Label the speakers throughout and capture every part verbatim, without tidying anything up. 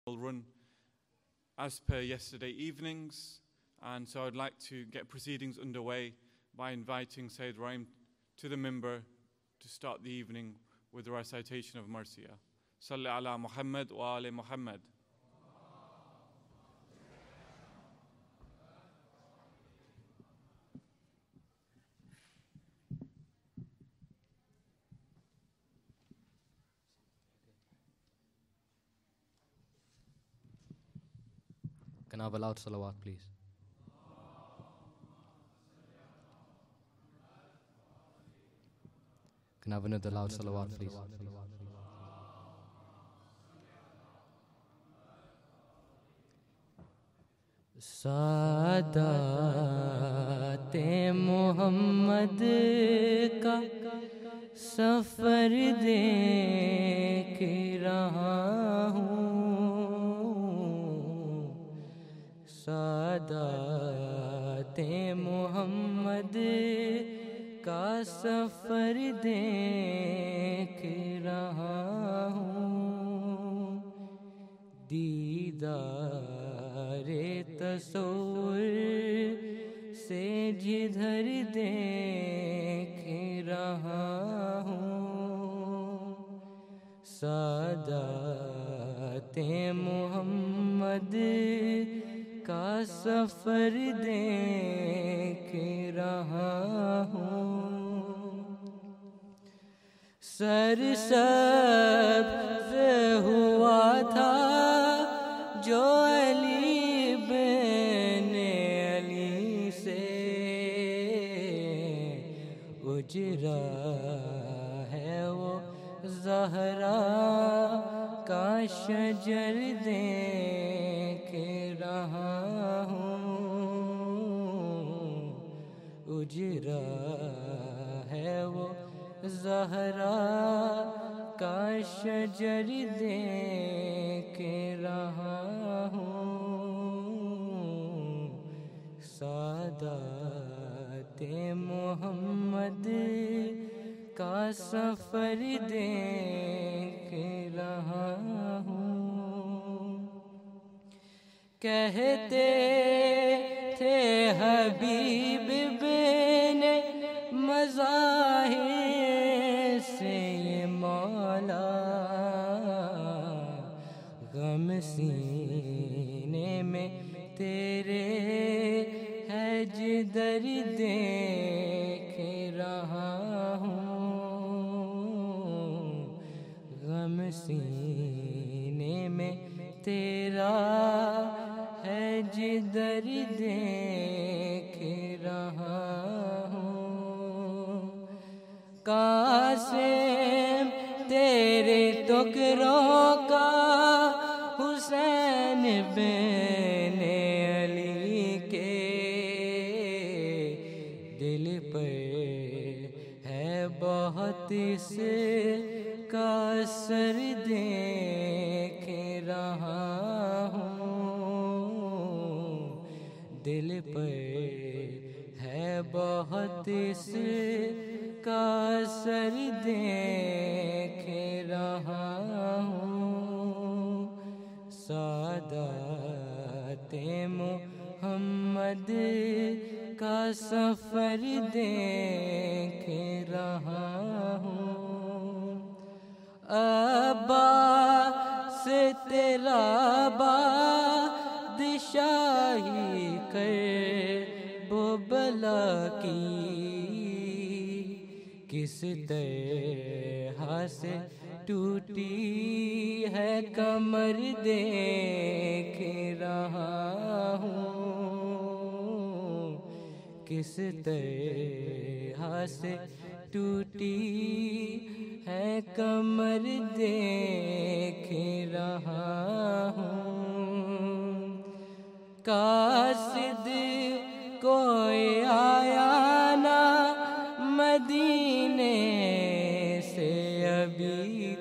Speaker 1: will run as per yesterday evening's, and so I'd like to get proceedings underway by inviting Sayyid Rahim to the minbar to start the evening with the recitation of Marsiya. Salli ala Muhammad wa ali Muhammad.
Speaker 2: Can I have a loud salawat, please? Can I have another loud salawat, please? सादाते Mohammad का सफर देख रहा हूँ, सादाते मोहम्मद का सफर देख रहा हूँ, दीदारे तसव्वुर से जिधर देख रहा हूँ, सादाते मोहम्मद का सफर देख रहा हूँ। सरसब्ज़ हुआ था जो अली बिन अली से, उजरा है वो ज़हरा का शजर देख रहा हूँ, उजरा है वो ज़हरा का शजर देख रहा हूँ, सादाते मोहम्मद का सफर देख रहा हूँ। कहते थे हबीब बिन मज़ाहिर से ये मौला, गम सीने में तेरे है जिधर देख रहा हूँ, गम सीने में तेरा है जिधर देख रहा हूँ, कासिम तेरे टुकड़ों का हुसैन बिन अली के दिल पर है बहुत इसका असर देख रहा हूँ, दिल पर है बहुत इसका असर देख रहा हूँ, सादाते मोहम्मद का सफर देख रहा हूँ। अब्बास तेरा बादशाही कर बोबला की, किस तरह से टूटी है कमर देख रहा हूँ, किस तरह से टूटी है कमर देख रहा हूँ, कासिद कोई आया ना मदीने से अभी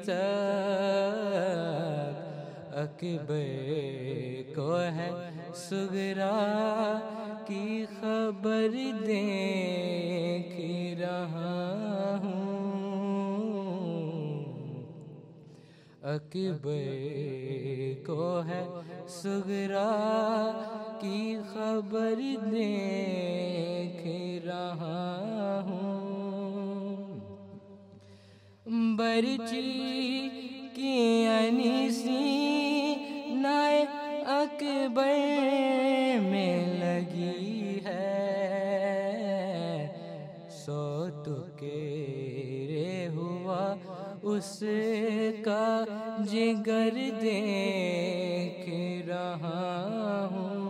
Speaker 2: तक, अकबर को है सुगरा की खबर देख रहा हूँ, अकबर को है सुगरा की खबर देख रहा हूँ। बरची की अनीसी नाए अकबर में लगी है, सो तुकेरे हुआ उसका जिगर देख रहा हूँ।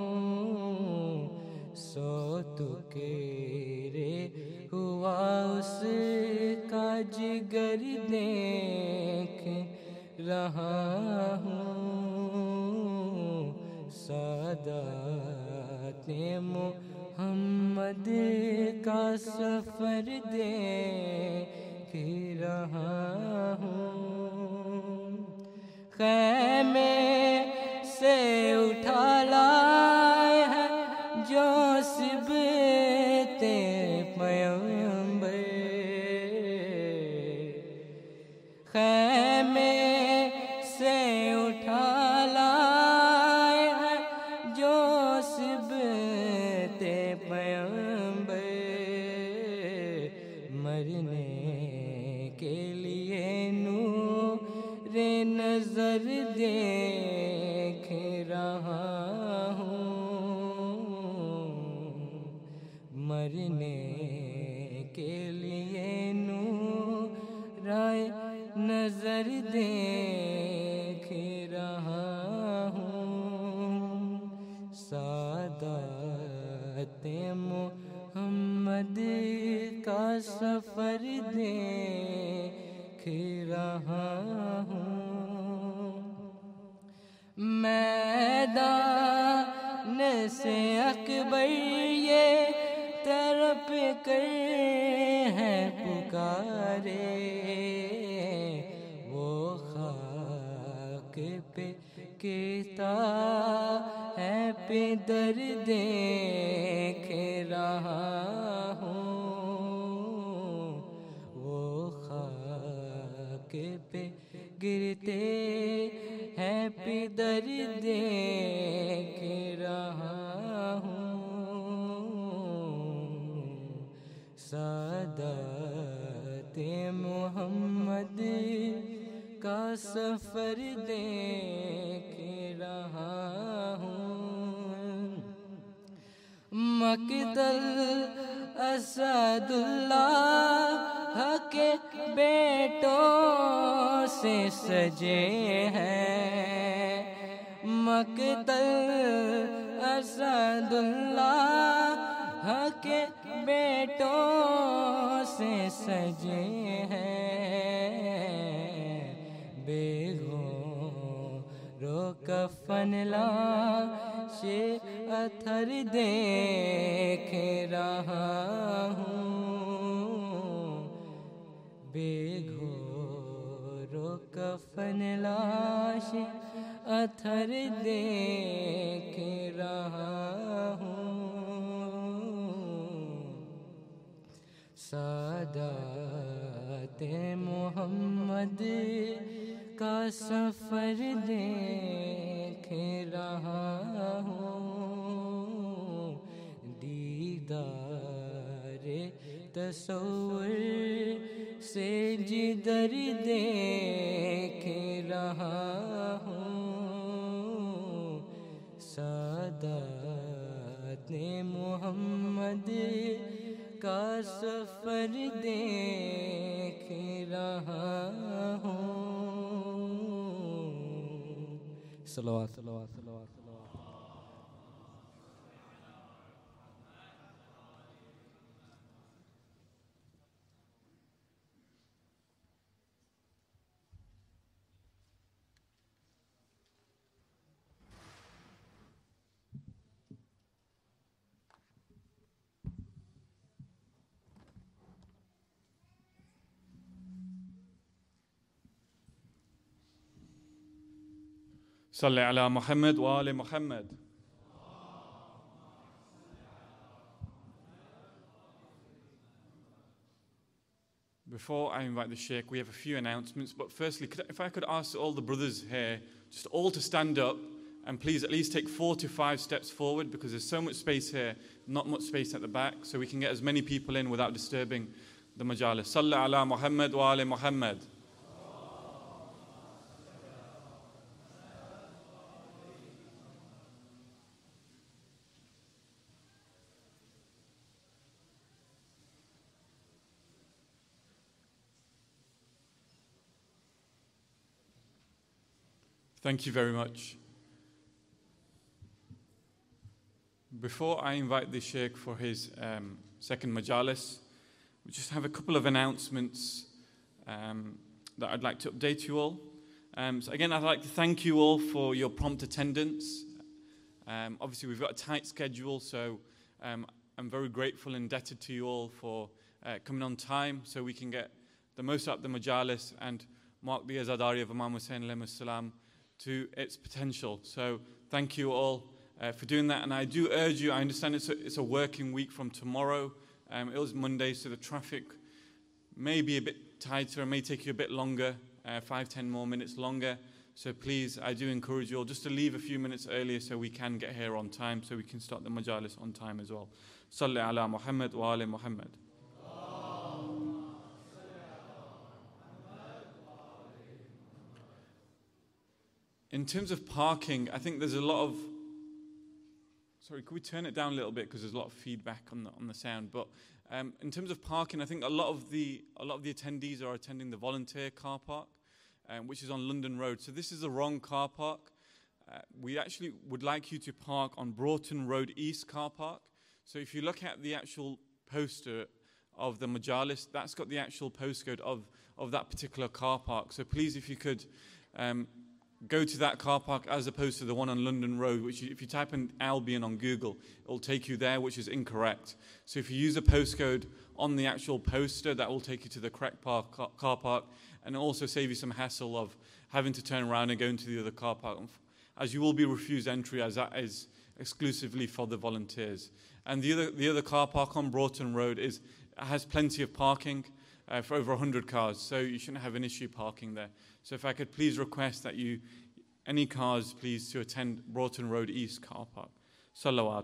Speaker 2: सो तुकेरे हुआ उसका जिगर देख रहा हूँ। सादाते मुहम्मद का सफर देख रहा हूँ। खैमे से उठा लाए हैं जो सिबते पैगंबर, खैमे से उठा लाए हैं जो सिबते पैगंबर। मरने के लिए नूरे नजर देख रहा हूँ। मरने के लिए नूराए नजर देख रहा हूँ। सादाते मुहम्मद का सफर देख रहा हूँ। मैदान से अकबर ये तरफ कर हैं पुकारे, वो खाक पे गिरता है पिदर देख रहा हूँ। वो खाक पे गिरते हैं पिदर देख रहा हूँ। सादाते मुहम्मद का सफर देख रहा हूँ। मक़तल असदुल्लाह के बेटों से सजे हैं, मक़तल असदुल्लाह के बेटों से सजे हैं। बेगों कफन लाशे अथर देख रहा हूँ। बेघोरो कफन लाशे अथर देख रहा हूँ। सादाते मुहम्मद का सफर देख रहा हूँ। दीदारे तसव्वुर से जिदर देख रहा हूँ। सादाते मुहम्मद का सफर देख रहा हूँ। सलवात सलवात सलवात सलवात।
Speaker 1: صل على محمد وآل محمد. before I invite the Sheikh, we have a few announcements. But firstly, could, if I could ask all the brothers here, just all to stand up, and please at least take four to five steps forward, because there's so much space here, not much space at the back, so we can get as many people in without disturbing the majalis. Salli ala Muhammad wa ali Muhammad. Thank you very much. Before I invite the Sheikh for his um, second majalis, we just have a couple of announcements um, that I'd like to update you all. Um, so again, I'd like to thank you all for your prompt attendance. Um, obviously, we've got a tight schedule, so um, I'm very grateful and indebted to you all for uh, coming on time so we can get the most out of the majalis and mark the Azadari of Imam Hussain alayhi salam to its potential. So thank you all uh, for doing that. And I do urge you, I understand it's a, it's a working week from tomorrow. Um, it was Monday, so the traffic may be a bit tighter, it may take you a bit longer, uh, five, ten more minutes longer. So please, I do encourage you all just to leave a few minutes earlier so we can get here on time, so we can start the majalis on time as well. Salli ala Muhammad wa ali Muhammad. In terms of parking, I think there's a lot of, sorry, could we turn it down a little bit because there's a lot of feedback on the on the sound. But um, in terms of parking, I think a lot of the a lot of the attendees are attending the volunteer car park, um, which is on London Road. So this is the wrong car park. Uh, we actually would like you to park on Broughton Road East car park. So if you look at the actual poster of the majalis, that's got the actual postcode of of that particular car park. So please, if you could. Um, Go to that car park as opposed to the one on London Road, which if you type in Albion on Google, it will take you there, which is incorrect. So if you use a postcode on the actual poster, that will take you to the correct park, car, car park, and also save you some hassle of having to turn around and go into the other car park, as you will be refused entry, as that is exclusively for the volunteers. And the other, the other car park on Broughton Road is, has plenty of parking. Uh, for over one hundred cars, so you shouldn't have an issue parking there. So if I could please request that you, any cars, please, to attend Broughton Road East car park. Salawat.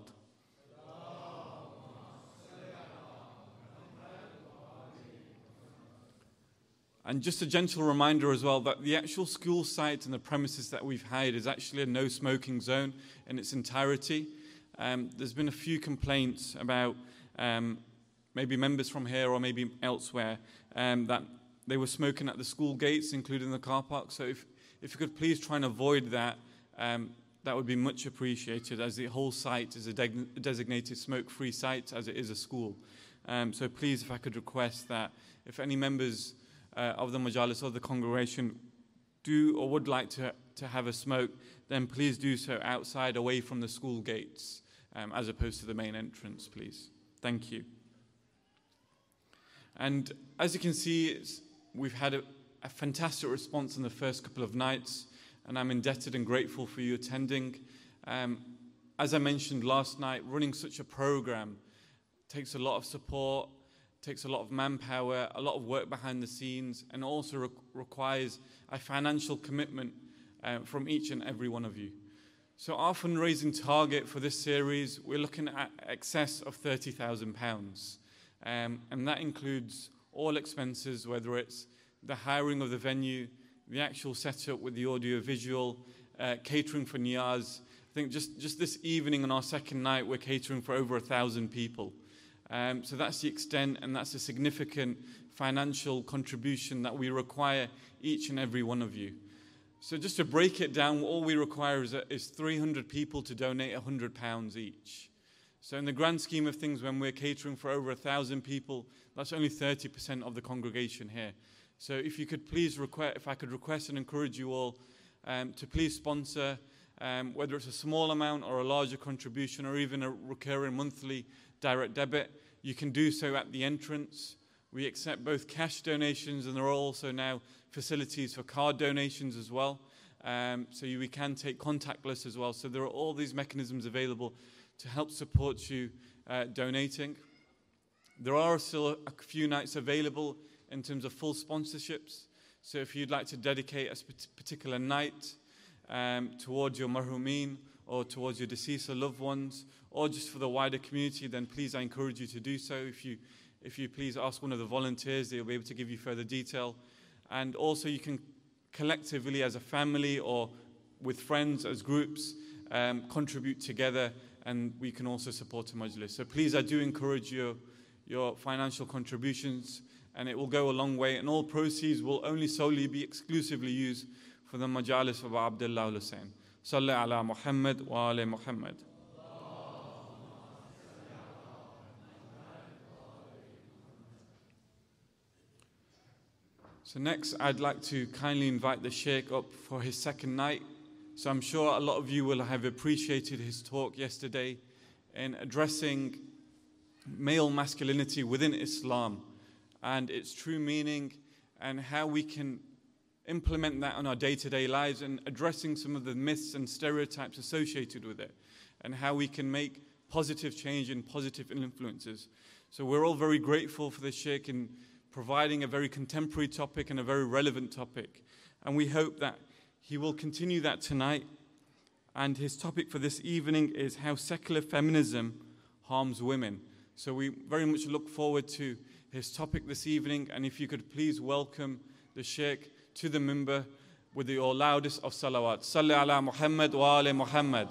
Speaker 1: And just a gentle reminder as well that the actual school site and the premises that we've hired is actually a no smoking zone in its entirety. Um, there's been a few complaints about um, maybe members from here or maybe elsewhere, um, that they were smoking at the school gates, including the car park. So if, if you could please try and avoid that, um, that would be much appreciated, as the whole site is a de designated smoke-free site, as it is a school. Um, so please, if I could request that if any members uh, of the majalis or the congregation do or would like to, to have a smoke, then please do so outside, away from the school gates, um, as opposed to the main entrance, please. Thank you. And as you can see, it's, we've had a, a fantastic response in the first couple of nights, and I'm indebted and grateful for you attending. Um, as I mentioned last night, running such a program takes a lot of support, takes a lot of manpower, a lot of work behind the scenes, and also re requires a financial commitment uh, from each and every one of you. So our fundraising target for this series, we're looking at excess of thirty thousand pounds. Um, and that includes all expenses, whether it's the hiring of the venue, the actual setup with the audio visual, uh, catering for Niyaz. I think just, just this evening on our second night, we're catering for over a thousand people. Um, so that's the extent, and that's a significant financial contribution that we require each and every one of you. So just to break it down, all we require is, a, is three hundred people to donate one hundred pounds each. So in the grand scheme of things, when we're catering for over a thousand people, that's only thirty percent of the congregation here. So if you could please request, if I could request and encourage you all um, to please sponsor, um, whether it's a small amount or a larger contribution or even a recurring monthly direct debit, you can do so at the entrance. We accept both cash donations, and there are also now facilities for card donations as well. Um, so you, we can take contactless as well. So there are all these mechanisms available to help support you uh, donating. There are still a few nights available in terms of full sponsorships. So if you'd like to dedicate a particular night um, towards your marhumeen or towards your deceased or loved ones, or just for the wider community, then please I encourage you to do so. If you, if you please ask one of the volunteers, they'll be able to give you further detail. And also you can collectively as a family or with friends as groups um, contribute together, and we can also support a majlis. So please, I do encourage your, your financial contributions, and it will go a long way, and all proceeds will only solely be exclusively used for the majalis of Abdullah al-Hussein. Salli ala Muhammad wa ali Muhammad. So next, I'd like to kindly invite the Sheikh up for his second night. So I'm sure a lot of you will have appreciated his talk yesterday in addressing male masculinity within Islam and its true meaning, and how we can implement that on our day-to-day lives, and addressing some of the myths and stereotypes associated with it, and how we can make positive change and positive influences. So we're all very grateful for the Sheikh in providing a very contemporary topic and a very relevant topic. And we hope that he will continue that tonight. And his topic for this evening is how secular feminism harms women. So we very much look forward to his topic this evening. And if you could please welcome the Sheikh to the minbar with the loudest of salawat. Salli ala Muhammad wa ali Muhammad.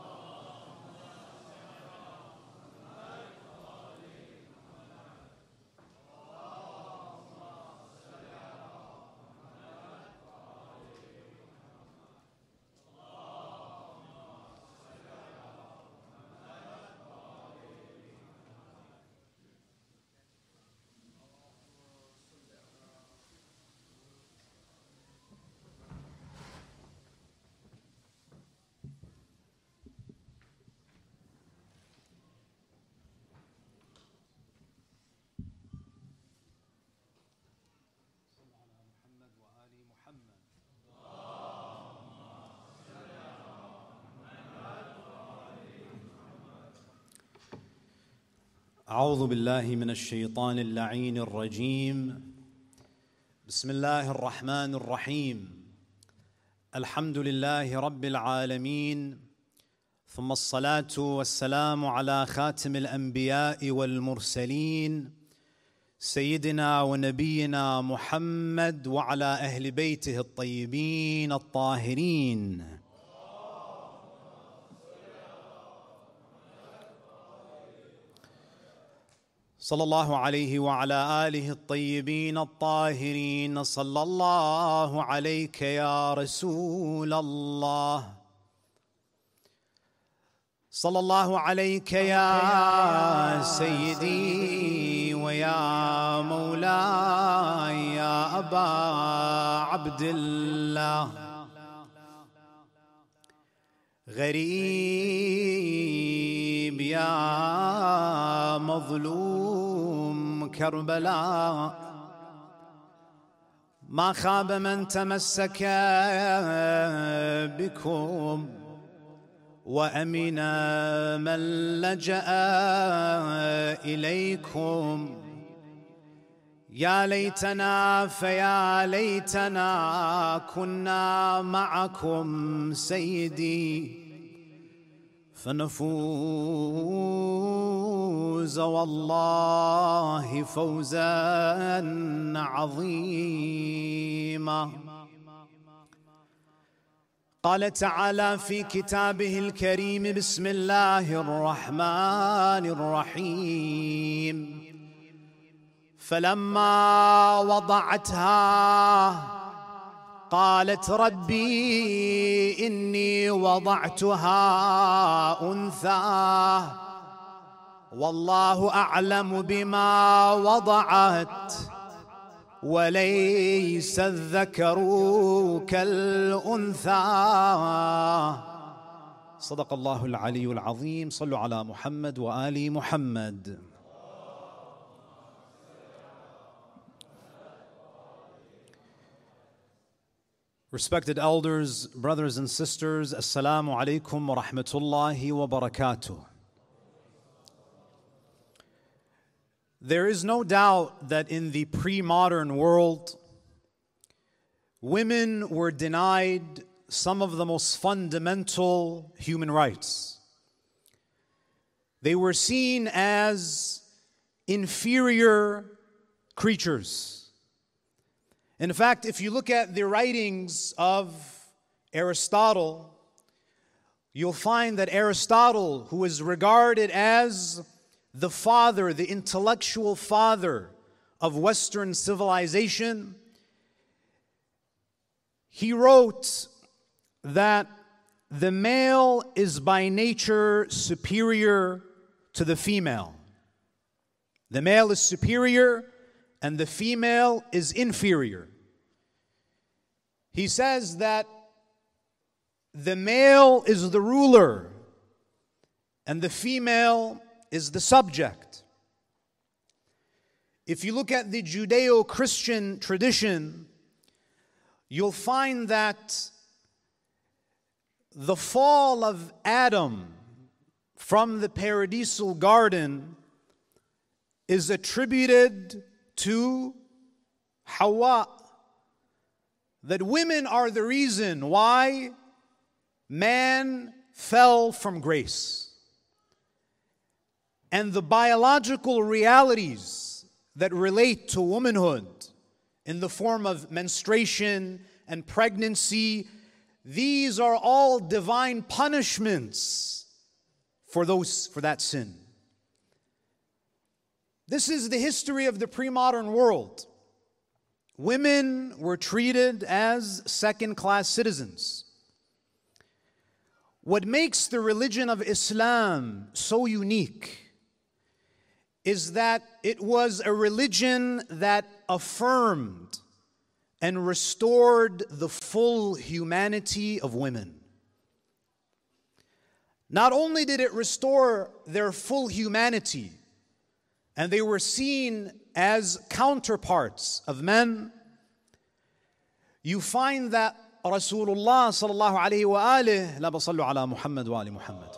Speaker 3: أعوذ بالله من الشيطان اللعين الرجيم. بسم الله الرحمن الرحيم. الحمد لله رب العالمين، ثم الصلاة والسلام على خاتم الأنبياء والمرسلين سيدنا ونبينا محمد وعلى أهل بيته الطيبين الطاهرين. صلى الله عليه وعلى آله الطيبين الطاهرين. صلى الله عليك يا رسول الله، صلى الله عليك يا سيدي ويا مولاي يا أبا عبد الله. غريب يا مظلوم كربلاء، ما خاب من تمسك بكم وأمن من لجأ إليكم. يا ليتنا فيا ليتنا كنا معكم سيدي، فنفوز والله فوزا عظيما. قال تعالى في كتابه الكريم: بسم الله الرحمن الرحيم. فلما وضعتها قالت ربي إني وضعتها أنثى والله أعلم بما وضعت وليس الذكر كالأنثى. صدق الله العلي العظيم. صلوا على محمد وآل محمد. Respected elders, brothers and sisters, Assalamu alaikum wa rahmatullahi wa barakatuh. There is no doubt that in the pre-modern world, women were denied some of the most fundamental human rights. They were seen as inferior creatures. In fact, if you look at the writings of Aristotle, you'll find that Aristotle, who is regarded as the father, the intellectual father of Western civilization, he wrote that the male is by nature superior to the female. The male is superior and the female is inferior. He says that the male is the ruler and the female is the subject. If you look at the Judeo-Christian tradition, you'll find that the fall of Adam from the paradisal garden is attributed to Hawa. That women are the reason why man fell from grace. And the biological realities that relate to womanhood in the form of menstruation and pregnancy, these are all divine punishments for those for that sin. This is the history of the pre-modern world. Women were treated as second-class citizens. What makes the religion of Islam so unique is that it was a religion that affirmed and restored the full humanity of women. Not only did it restore their full humanity, and they were seen as counterparts of men, you find that Rasulullah sallallahu alayhi wa alihi, la basallu ala Muhammad wa ali Muhammad.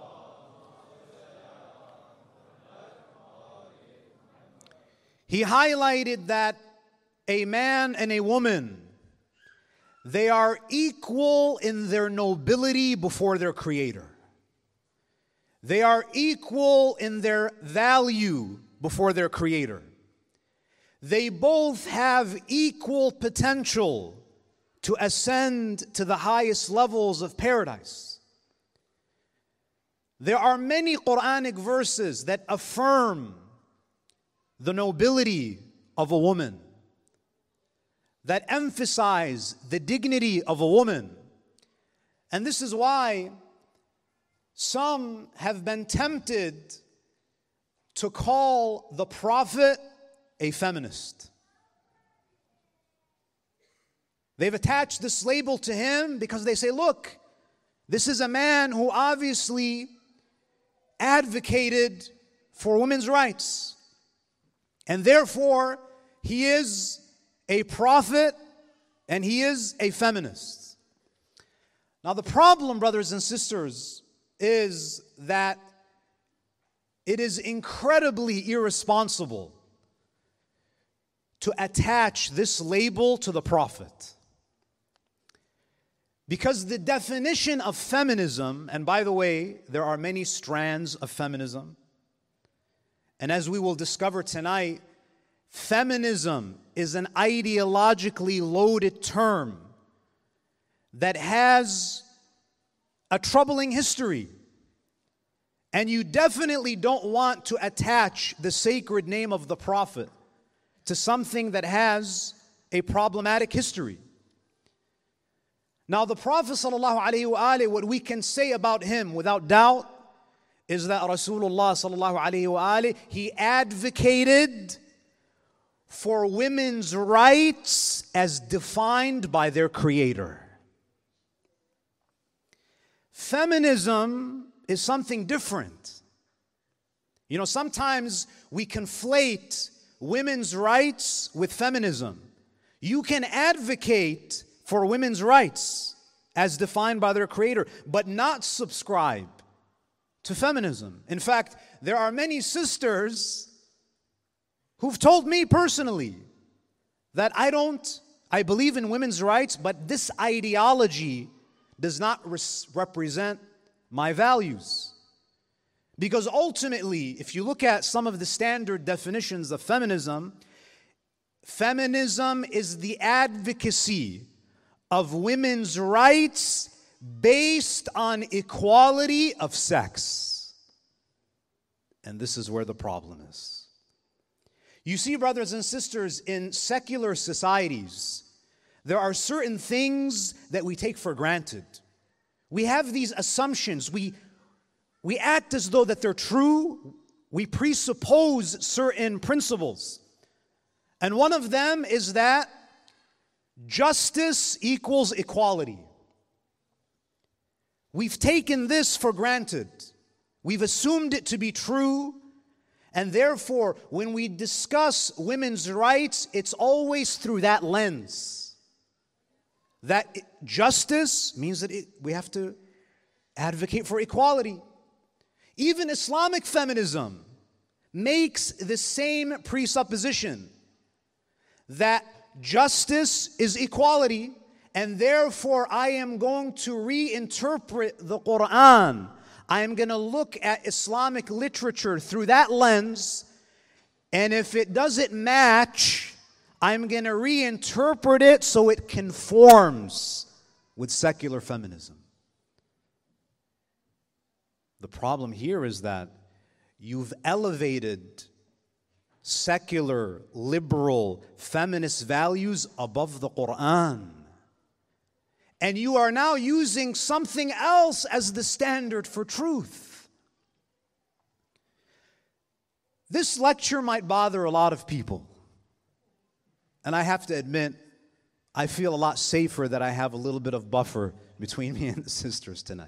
Speaker 3: He highlighted that a man and a woman, they are equal in their nobility before their Creator. They are equal in their value before their Creator. They both have equal potential to ascend to the highest levels of paradise. There are many Quranic verses that affirm the nobility of a woman, that emphasize the dignity of a woman. And this is why some have been tempted to call the Prophet a feminist. They've attached this label to him because they say, look, this is a man who obviously advocated for women's rights. And therefore, he is a prophet and he is a feminist. Now, the problem, brothers and sisters, is that it is incredibly irresponsible to attach this label to the Prophet. Because the definition of feminism, and by the way, there are many strands of feminism, and as we will discover tonight, feminism is an ideologically loaded term that has a troubling history. And you definitely don't want to attach the sacred name of the Prophet to something that has a problematic history. Now, the Prophet sallallahu alaihi wasallam, what we can say about him without doubt is that Rasulullah sallallahu alaihi wasallam, he advocated for women's rights as defined by their Creator. Feminism is something different. You know, sometimes we conflate women's rights with feminism. You can advocate for women's rights as defined by their Creator, but not subscribe to feminism. In fact, there are many sisters who've told me personally that I don't, I believe in women's rights, but this ideology does not res- represent my values. Because ultimately, if you look at some of the standard definitions of feminism, feminism is the advocacy of women's rights based on equality of sex. And this is where the problem is. You see, brothers and sisters, in secular societies, there are certain things that we take for granted. We have these assumptions. We, we act as though that they're true. We presuppose certain principles. And one of them is that justice equals equality. We've taken this for granted. We've assumed it to be true. And therefore, when we discuss women's rights, it's always through that lens. That it, justice means that it, we have to advocate for equality. Even Islamic feminism makes the same presupposition that justice is equality, and therefore I am going to reinterpret the Quran. I am going to look at Islamic literature through that lens, and if it doesn't match, I'm going to reinterpret it so it conforms with secular feminism. The problem here is that you've elevated secular, liberal, feminist values above the Quran. And you are now using something else as the standard for truth. This lecture might bother a lot of people. And I have to admit, I feel a lot safer that I have a little bit of buffer between me and the sisters tonight.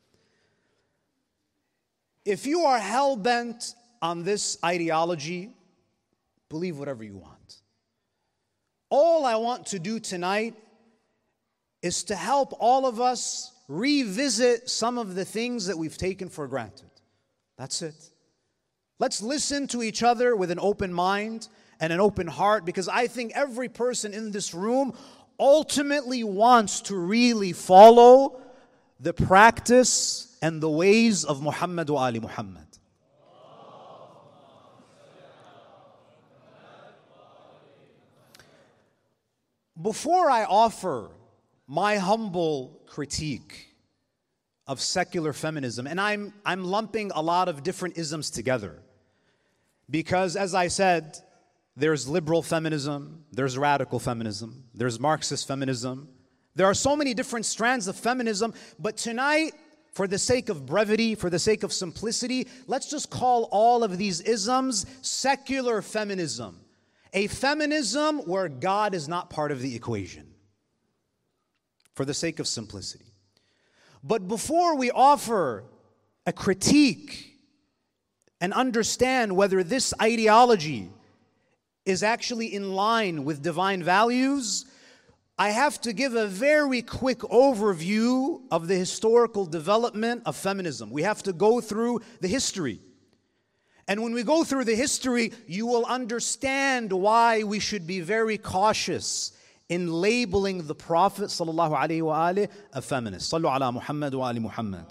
Speaker 3: If you are hell-bent on this ideology, believe whatever you want. All I want to do tonight is to help all of us revisit some of the things that we've taken for granted. That's it. Let's listen to each other with an open mind and an open heart, because I think every person in this room ultimately wants to really follow the practice and the ways of Muhammad wa Ali Muhammad. Before I offer my humble critique of secular feminism, and I'm, I'm lumping a lot of different isms together, because as I said, there's liberal feminism, there's radical feminism, there's Marxist feminism. There are so many different strands of feminism, but tonight, for the sake of brevity, for the sake of simplicity, let's just call all of these isms secular feminism. A feminism where God is not part of the equation, for the sake of simplicity. But before we offer a critique and understand whether this ideology is actually in line with divine values, I have to give a very quick overview of the historical development of feminism. We have to go through the history. And when we go through the history, you will understand why we should be very cautious in labeling the Prophet sallallahu alaihi wasallam a feminist. Sallu ala Muhammad wa ali Muhammad.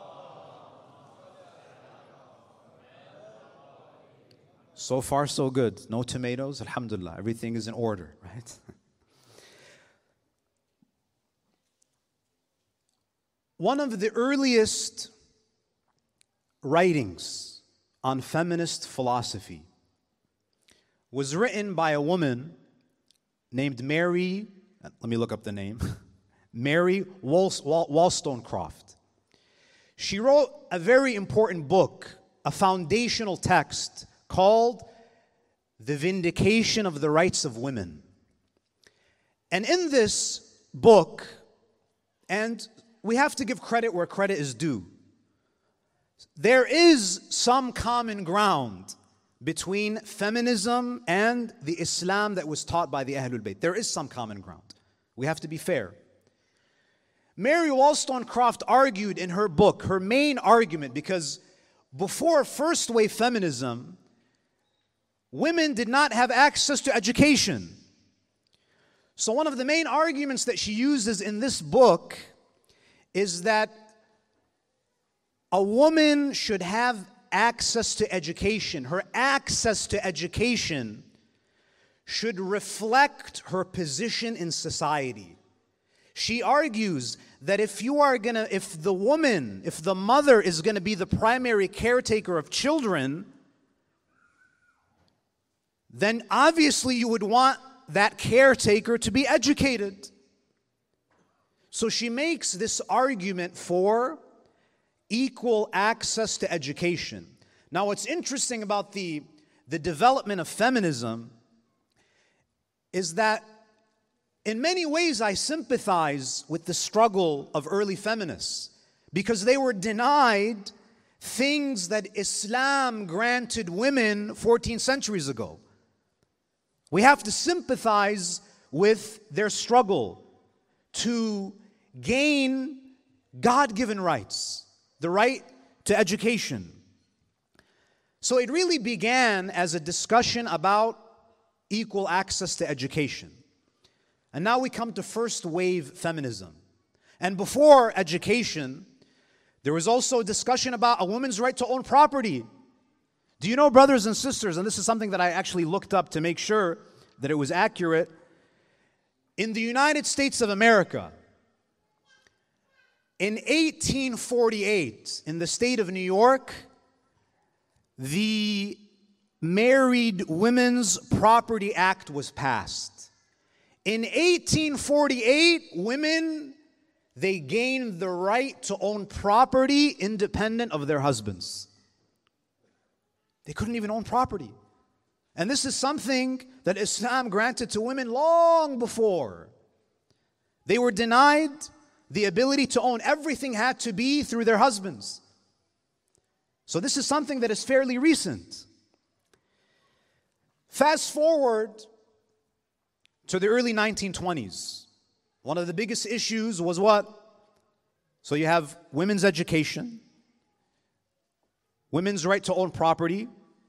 Speaker 3: So far, so good. No tomatoes, alhamdulillah. Everything is in order, right? One of the earliest writings on feminist philosophy was written by a woman named Mary, let me look up the name, Mary Wollstonecraft. She wrote a very important book, a foundational text called The Vindication of the Rights of Women. And in this book, and we have to give credit where credit is due, there is some common ground between feminism and the Islam that was taught by the Ahlul Bayt. There is some common ground. We have to be fair. Mary Wollstonecraft argued in her book, her main argument, because before first wave feminism, women did not have access to education. So one of the main arguments that she uses in this book is that a woman should have access to education. Her access to education should reflect her position in society. She argues that if you are gonna, if the woman, if the mother is gonna be the primary caretaker of children, then obviously you would want that caretaker to be educated. So she makes this argument for equal access to education. Now, what's interesting about the, the development of feminism is that in many ways I sympathize with the struggle of early feminists because they were denied things that Islam granted women fourteen centuries ago. We have to sympathize with their struggle to gain God-given rights, the right to education. So it really began as a discussion about equal access to education. And now we come to first wave feminism. And before education, there was also a discussion about a woman's right to own property. Do you know, brothers and sisters, and this is something that I actually looked up to make sure that it was accurate, in the United States of America, in eighteen forty-eight, in the state of New York, the Married Women's Property Act was passed. In eighteen forty-eight, women, they gained the right to own property independent of their husbands. They couldn't even own property. And this is something that Islam granted to women long before. They were denied the ability to own. Everything had to be through their husbands. So this is something that is fairly recent. Fast forward to the early nineteen twenties. One of the biggest issues was what? So you have women's education, women's right to own property,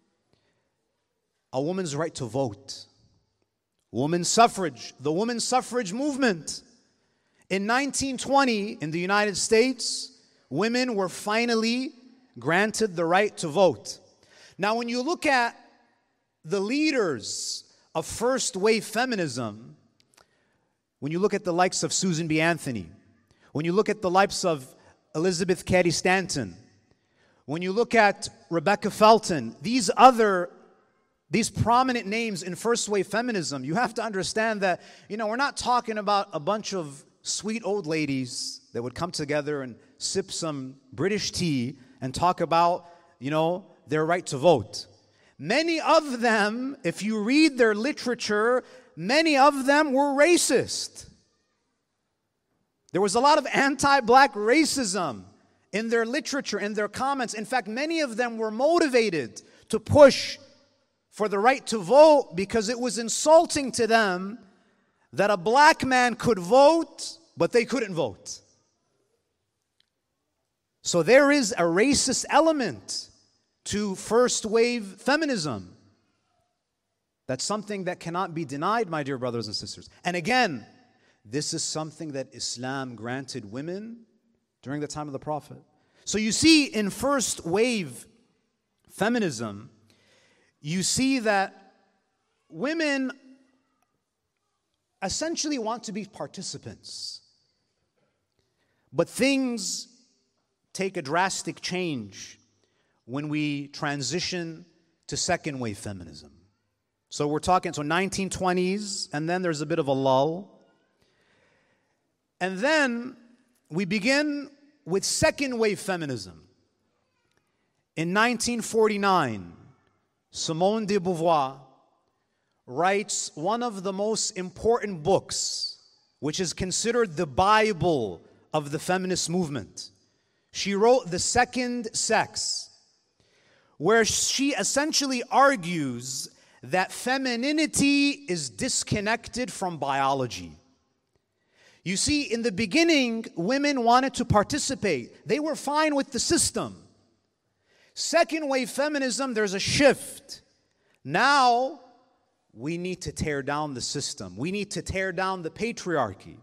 Speaker 3: a woman's right to vote, women's suffrage, the women's suffrage movement. In nineteen twenty, in the United States, women were finally granted the right to vote. Now, when you look at the leaders of first wave feminism, when you look at the likes of Susan B. Anthony, when you look at the likes of Elizabeth Cady Stanton, when you look at Rebecca Felton, these other, these prominent names in first wave feminism, you have to understand that, you know, we're not talking about a bunch of sweet old ladies that would come together and sip some British tea and talk about, you know, their right to vote. Many of them, if you read their literature, many of them were racist. There was a lot of anti-black racism in their literature, in their comments. In fact, many of them were motivated to push for the right to vote because it was insulting to them that a black man could vote, but they couldn't vote. So there is a racist element to first wave feminism. That's something that cannot be denied, my dear brothers and sisters. And again, this is something that Islam granted women during the time of the Prophet. So you see, in first wave feminism, you see that women essentially want to be participants. But things take a drastic change when we transition to second wave feminism. So we're talking, so nineteen twenties, and then there's a bit of a lull. And then we begin with second wave feminism. In nineteen forty-nine, Simone de Beauvoir writes one of the most important books, which is considered the Bible of the feminist movement. She wrote The Second Sex, where she essentially argues that femininity is disconnected from biology. You see, in the beginning, women wanted to participate. They were fine with the system. Second wave feminism, there's a shift. Now, we need to tear down the system. We need to tear down the patriarchy.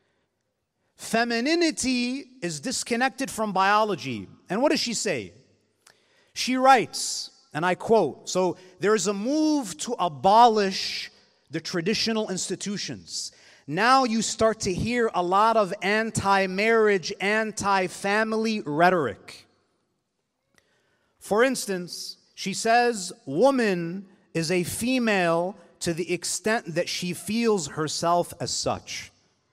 Speaker 3: Femininity is disconnected from biology. And what does she say? She writes, and I quote, so there is a move to abolish the traditional institutions. Now you start to hear a lot of anti-marriage, anti-family rhetoric. For instance, she says, woman is a female to the extent that she feels herself as such.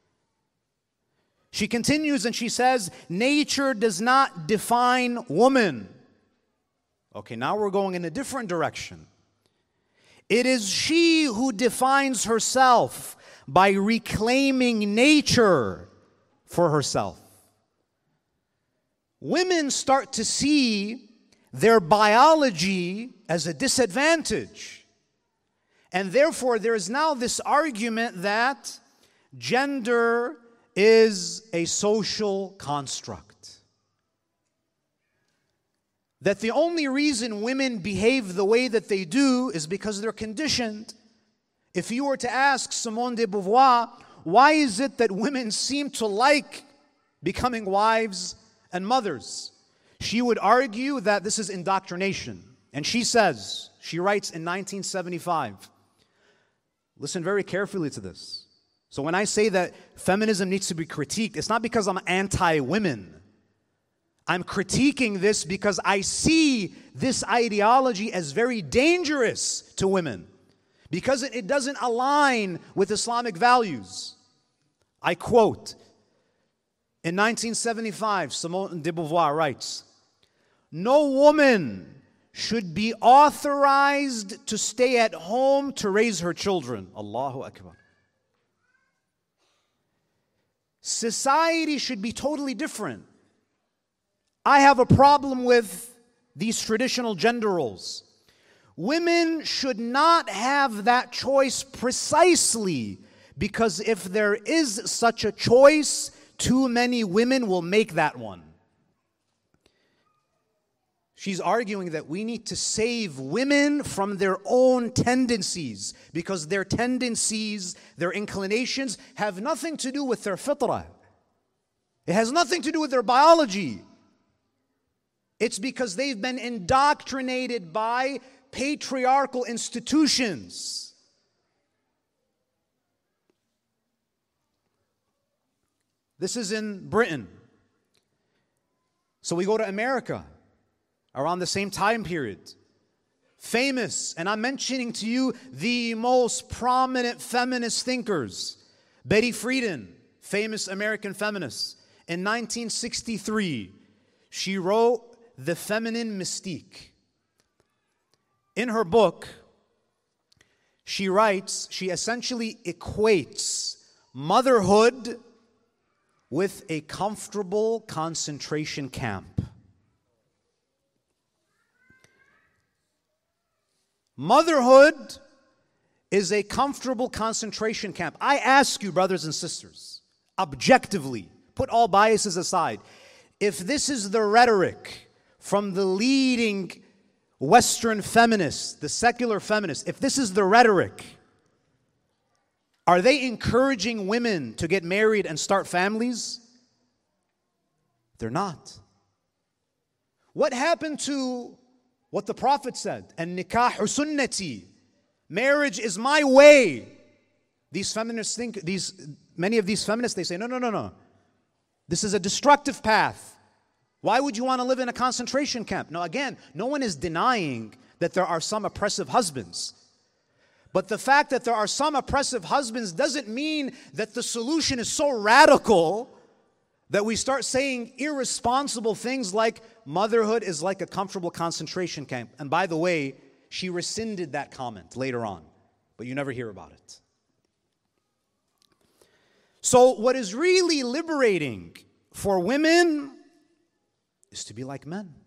Speaker 3: She continues and she says, nature does not define woman. Okay, now we're going in a different direction. It is she who defines herself by reclaiming nature for herself. Women start to see their biology as a disadvantage. And therefore, there is now this argument that gender is a social construct. That the only reason women behave the way that they do is because they're conditioned. If you were to ask Simone de Beauvoir, why is it that women seem to like becoming wives and mothers? She would argue that this is indoctrination. And she says, she writes in nineteen seventy-five, listen very carefully to this. So when I say that feminism needs to be critiqued, it's not because I'm anti-women. I'm critiquing this because I see this ideology as very dangerous to women, because it, it doesn't align with Islamic values. I quote, in nineteen seventy-five, Simone de Beauvoir writes, no woman should be authorized to stay at home to raise her children. Allahu Akbar. Society should be totally different. I have a problem with these traditional gender roles. Women should not have that choice precisely because if there is such a choice, too many women will make that one. She's arguing that we need to save women from their own tendencies, because their tendencies, their inclinations have nothing to do with their fitrah. It has nothing to do with their biology. It's because they've been indoctrinated by patriarchal institutions. This is in Britain. So we go to America around the same time period. Famous, and I'm mentioning to you the most prominent feminist thinkers. Betty Friedan, famous American feminist. In nineteen sixty-three, she wrote The Feminine Mystique. In her book, she writes, she essentially equates motherhood with a comfortable concentration camp. Motherhood is a comfortable concentration camp. I ask you, brothers and sisters, objectively, put all biases aside, if this is the rhetoric from the leading Western feminists, the secular feminists, if this is the rhetoric, are they encouraging women to get married and start families? They're not. What happened to what the Prophet said? And nikahu sunnati. Marriage is my way. These feminists think, these many of these feminists, they say, no, no, no, no. This is a destructive path. Why would you want to live in a concentration camp? Now again, no one is denying that there are some oppressive husbands. But the fact that there are some oppressive husbands doesn't mean that the solution is so radical that we start saying irresponsible things like motherhood is like a comfortable concentration camp. And by the way, she rescinded that comment later on, but you never hear about it. So what is really liberating for women is to be like men.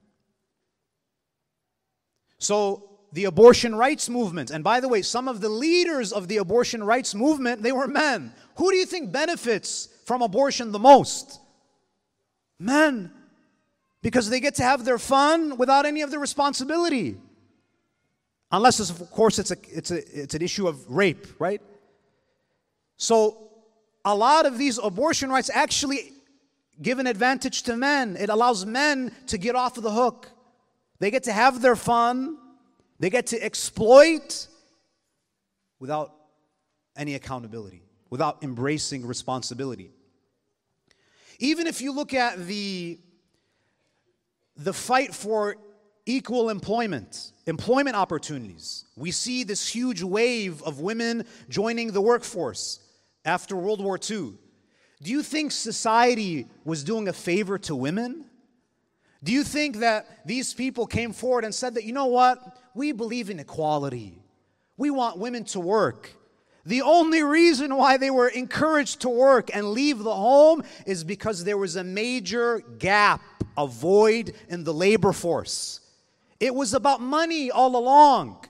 Speaker 3: So the abortion rights movement, and by the way, some of the leaders of the abortion rights movement, they were men. Who do you think benefits from abortion the most? Men. Because they get to have their fun without any of the responsibility. Unless, it's, of course, it's, a, it's, a, it's an issue of rape, right? So a lot of these abortion rights actually give an advantage to men. It allows men to get off of the hook. They get to have their fun. They get to exploit without any accountability, without embracing responsibility. Even if you look at the, the fight for equal employment, employment opportunities, we see this huge wave of women joining the workforce after World War Two. Do you think society was doing a favor to women? Do you think that these people came forward and said that, you know what, we believe in equality. We want women to work. The only reason why they were encouraged to work and leave the home is because there was a major gap, a void in the labor force. It was about money all along.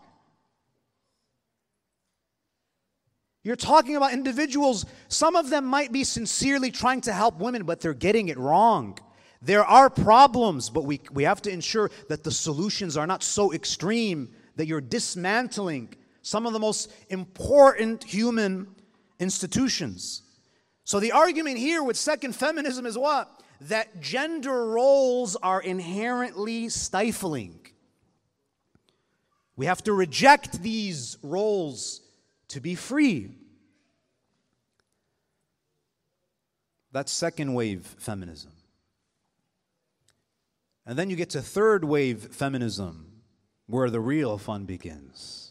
Speaker 3: You're talking about individuals, some of them might be sincerely trying to help women, but they're getting it wrong. There are problems, but we, we have to ensure that the solutions are not so extreme that you're dismantling some of the most important human institutions. So the argument here with second feminism is what? That gender roles are inherently stifling. We have to reject these roles to be free. That's second wave feminism. And then you get to third wave feminism, where the real fun begins.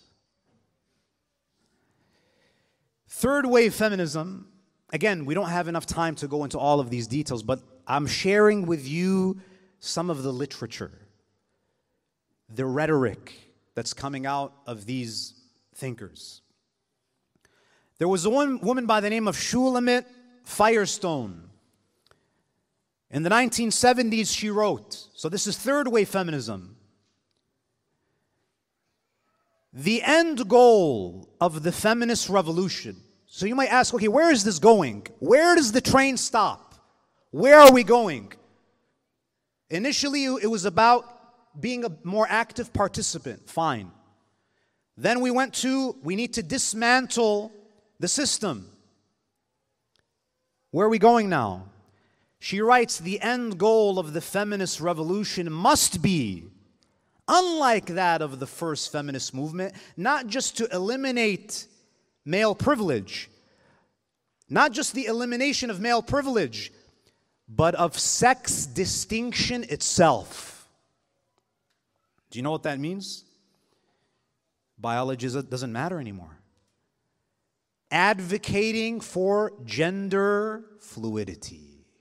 Speaker 3: Third wave feminism, again, we don't have enough time to go into all of these details, but I'm sharing with you some of the literature, the rhetoric that's coming out of these thinkers. There was a one woman by the name of Shulamit Firestone. In the nineteen seventies, she wrote, so this is third wave feminism. The end goal of the feminist revolution. So you might ask, okay, where is this going? Where does the train stop? Where are we going? Initially, it was about being a more active participant. Fine. Then we went to, we need to dismantle the system. Where are we going now? She writes, the end goal of the feminist revolution must be, unlike that of the first feminist movement, not just to eliminate male privilege, not just the elimination of male privilege, but of sex distinction itself. Do you know what that means? Biology doesn't matter anymore. Advocating for gender fluidity.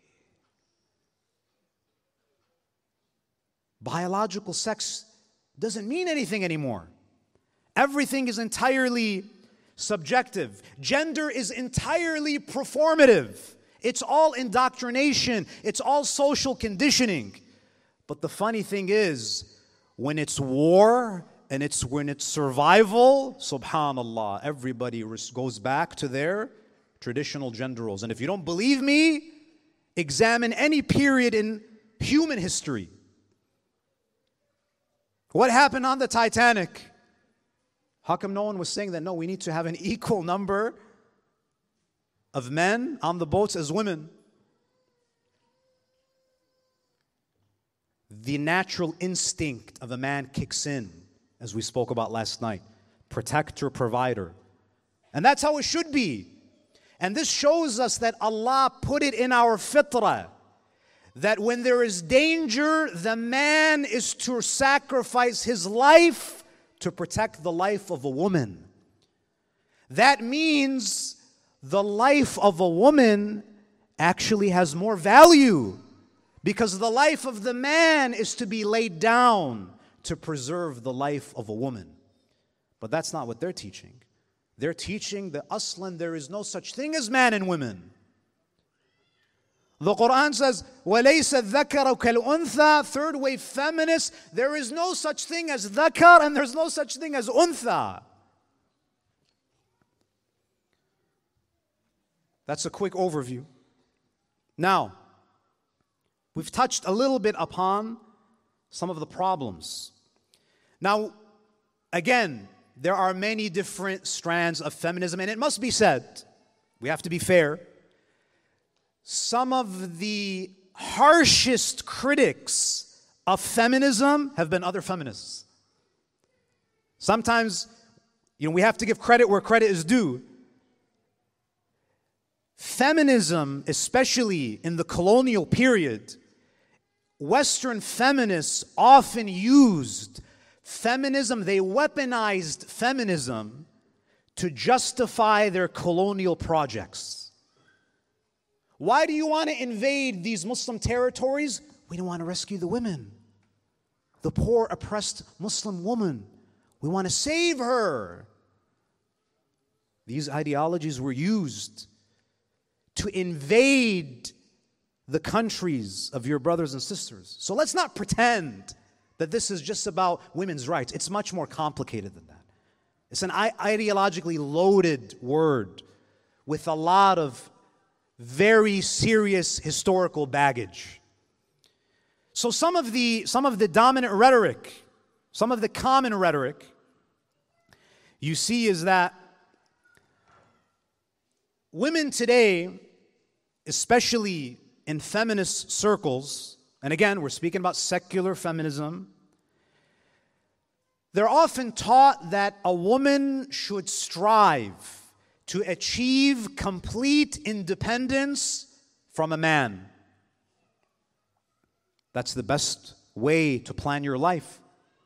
Speaker 3: Biological sex doesn't mean anything anymore. Everything is entirely subjective. Gender is entirely performative. It's all indoctrination. It's all social conditioning. But the funny thing is, when it's war and it's when it's survival, subhanallah, everybody goes back to their traditional gender roles. And if you don't believe me, examine any period in human history. What happened on the Titanic? How come no one was saying that, no, we need to have an equal number of men on the boats as women? The natural instinct of a man kicks in, as we spoke about last night. Protector, provider. And that's how it should be. And this shows us that Allah put it in our fitrah, that when there is danger, the man is to sacrifice his life to protect the life of a woman. That means the life of a woman actually has more value, because the life of the man is to be laid down to preserve the life of a woman. But that's not what they're teaching. They're teaching that aslan there is no such thing as man and women. The Quran says, وَلَيْسَ الذَّكَرُ كَالْأُنْثَى. Third wave feminists, there is no such thing as dhakar and there's no such thing as untha. That's a quick overview. Now, we've touched a little bit upon some of the problems. Now, again, there are many different strands of feminism, and it must be said, we have to be fair, some of the harshest critics of feminism have been other feminists. Sometimes, you know, we have to give credit where credit is due. Feminism, especially in the colonial period, Western feminists often used feminism, they weaponized feminism to justify their colonial projects. Why do you want to invade these Muslim territories? We don't want to rescue the women, the poor, oppressed Muslim woman. We want to save her. These ideologies were used to invade the countries of your brothers and sisters. So let's not pretend that this is just about women's rights. It's much more complicated than that. It's an ideologically loaded word with a lot of very serious historical baggage. So some of the, some of the dominant rhetoric, some of the common rhetoric you see is that women today, especially in feminist circles, and again, we're speaking about secular feminism, they're often taught that a woman should strive to achieve complete independence from a man. That's the best way to plan your life.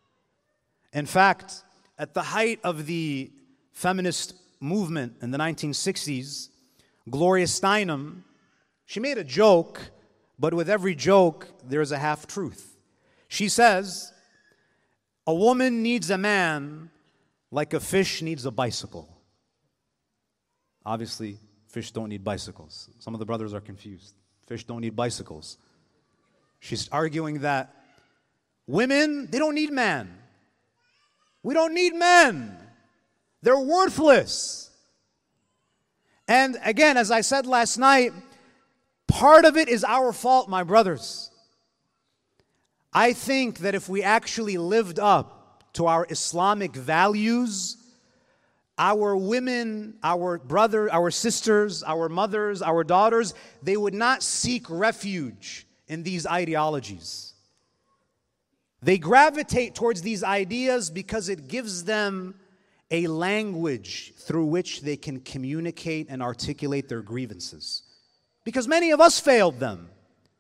Speaker 3: In fact, at the height of the feminist movement in the nineteen sixties, Gloria Steinem, she made a joke, but with every joke, there's a half-truth. She says, a woman needs a man like a fish needs a bicycle. Obviously, fish don't need bicycles. Some of the brothers are confused. Fish don't need bicycles. She's arguing that women, they don't need men. We don't need men. They're worthless. And again, as I said last night, part of it is our fault, my brothers. I think that if we actually lived up to our Islamic values, our women, our brothers, our sisters, our mothers, our daughters, they would not seek refuge in these ideologies. They gravitate towards these ideas because it gives them a language through which they can communicate and articulate their grievances. Because many of us failed them.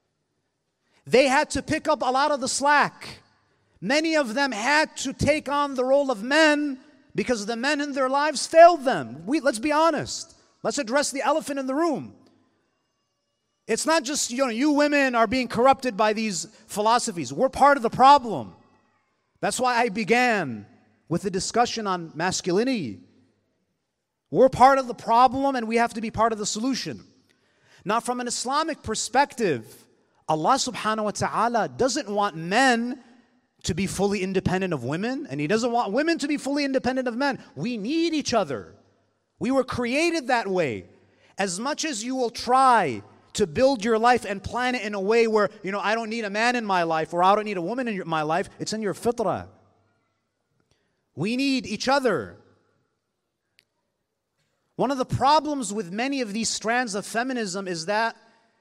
Speaker 3: They had to pick up a lot of the slack. Many of them had to take on the role of men because the men in their lives failed them. We, let's be honest. Let's address the elephant in the room. It's not just, you know, you women are being corrupted by these philosophies. We're part of the problem. That's why I began with the discussion on masculinity. We're part of the problem and we have to be part of the solution. Now, from an Islamic perspective, Allah subhanahu wa ta'ala doesn't want men to be fully independent of women, and He doesn't want women to be fully independent of men. We need each other. We were created that way. As much as you will try to build your life and plan it in a way where, you know, I don't need a man in my life or I don't need a woman in your, my life, it's in your fitrah. We need each other. One of the problems with many of these strands of feminism is that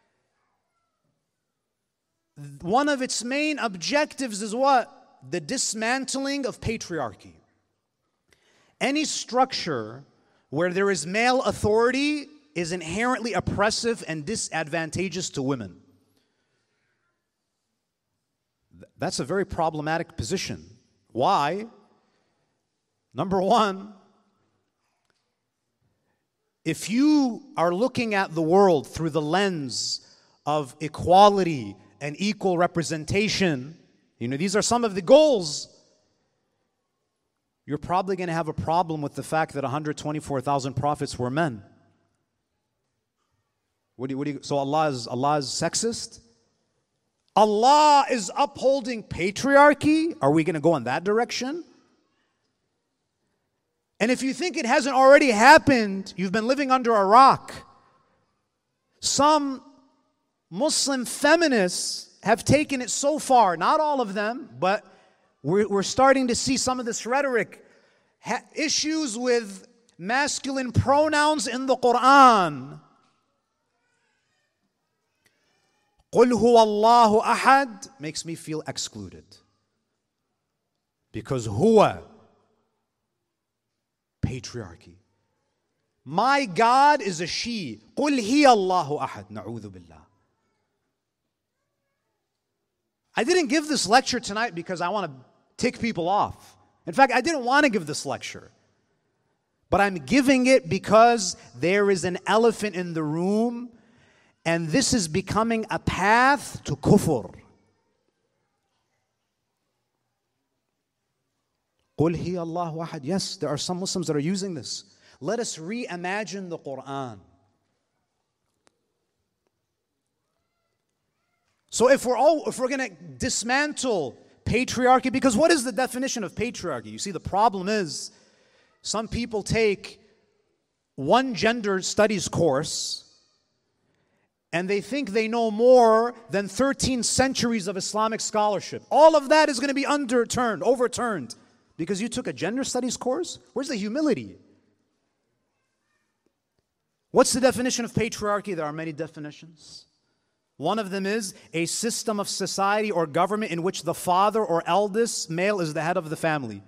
Speaker 3: one of its main objectives is what? The dismantling of patriarchy. Any structure where there is male authority is inherently oppressive and disadvantageous to women. That's a very problematic position. Why? Number one, if you are looking at the world through the lens of equality and equal representation, you know, these are some of the goals, you're probably going to have a problem with the fact that one hundred twenty-four thousand prophets were men. What do you, what do you, so Allah is, Allah is sexist? Allah is upholding patriarchy? Are we going to go in that direction? And if you think it hasn't already happened, you've been living under a rock. Some Muslim feminists have taken it so far, not all of them, but we're, we're starting to see some of this rhetoric ha- issues with masculine pronouns in the Quran. قُلْ هُوَ اللَّهُ أَحَدٌ makes me feel excluded. Because huwa, patriarchy. My God is a she. قُلْ هِيَ اللَّهُ أَحَدٌ نَعُوذُ بِاللَّهِ. I didn't give this lecture tonight because I want to tick people off. In fact, I didn't want to give this lecture. But I'm giving it because there is an elephant in the room, and this is becoming a path to kufr. قُلْ هِيَ اللَّهُ أَحَدٌ. Yes, there are some Muslims that are using this. Let us reimagine the Quran. So if we're all, if we're going to dismantle patriarchy, because what is the definition of patriarchy? You see, the problem is some people take one gender studies course and they think they know more than thirteen centuries of Islamic scholarship. All of that is going to be underturned, overturned, because you took a gender studies course? Where's the humility? What's the definition of patriarchy? There are many definitions. One of them is a system of society or government in which the father or eldest male is the head of the family.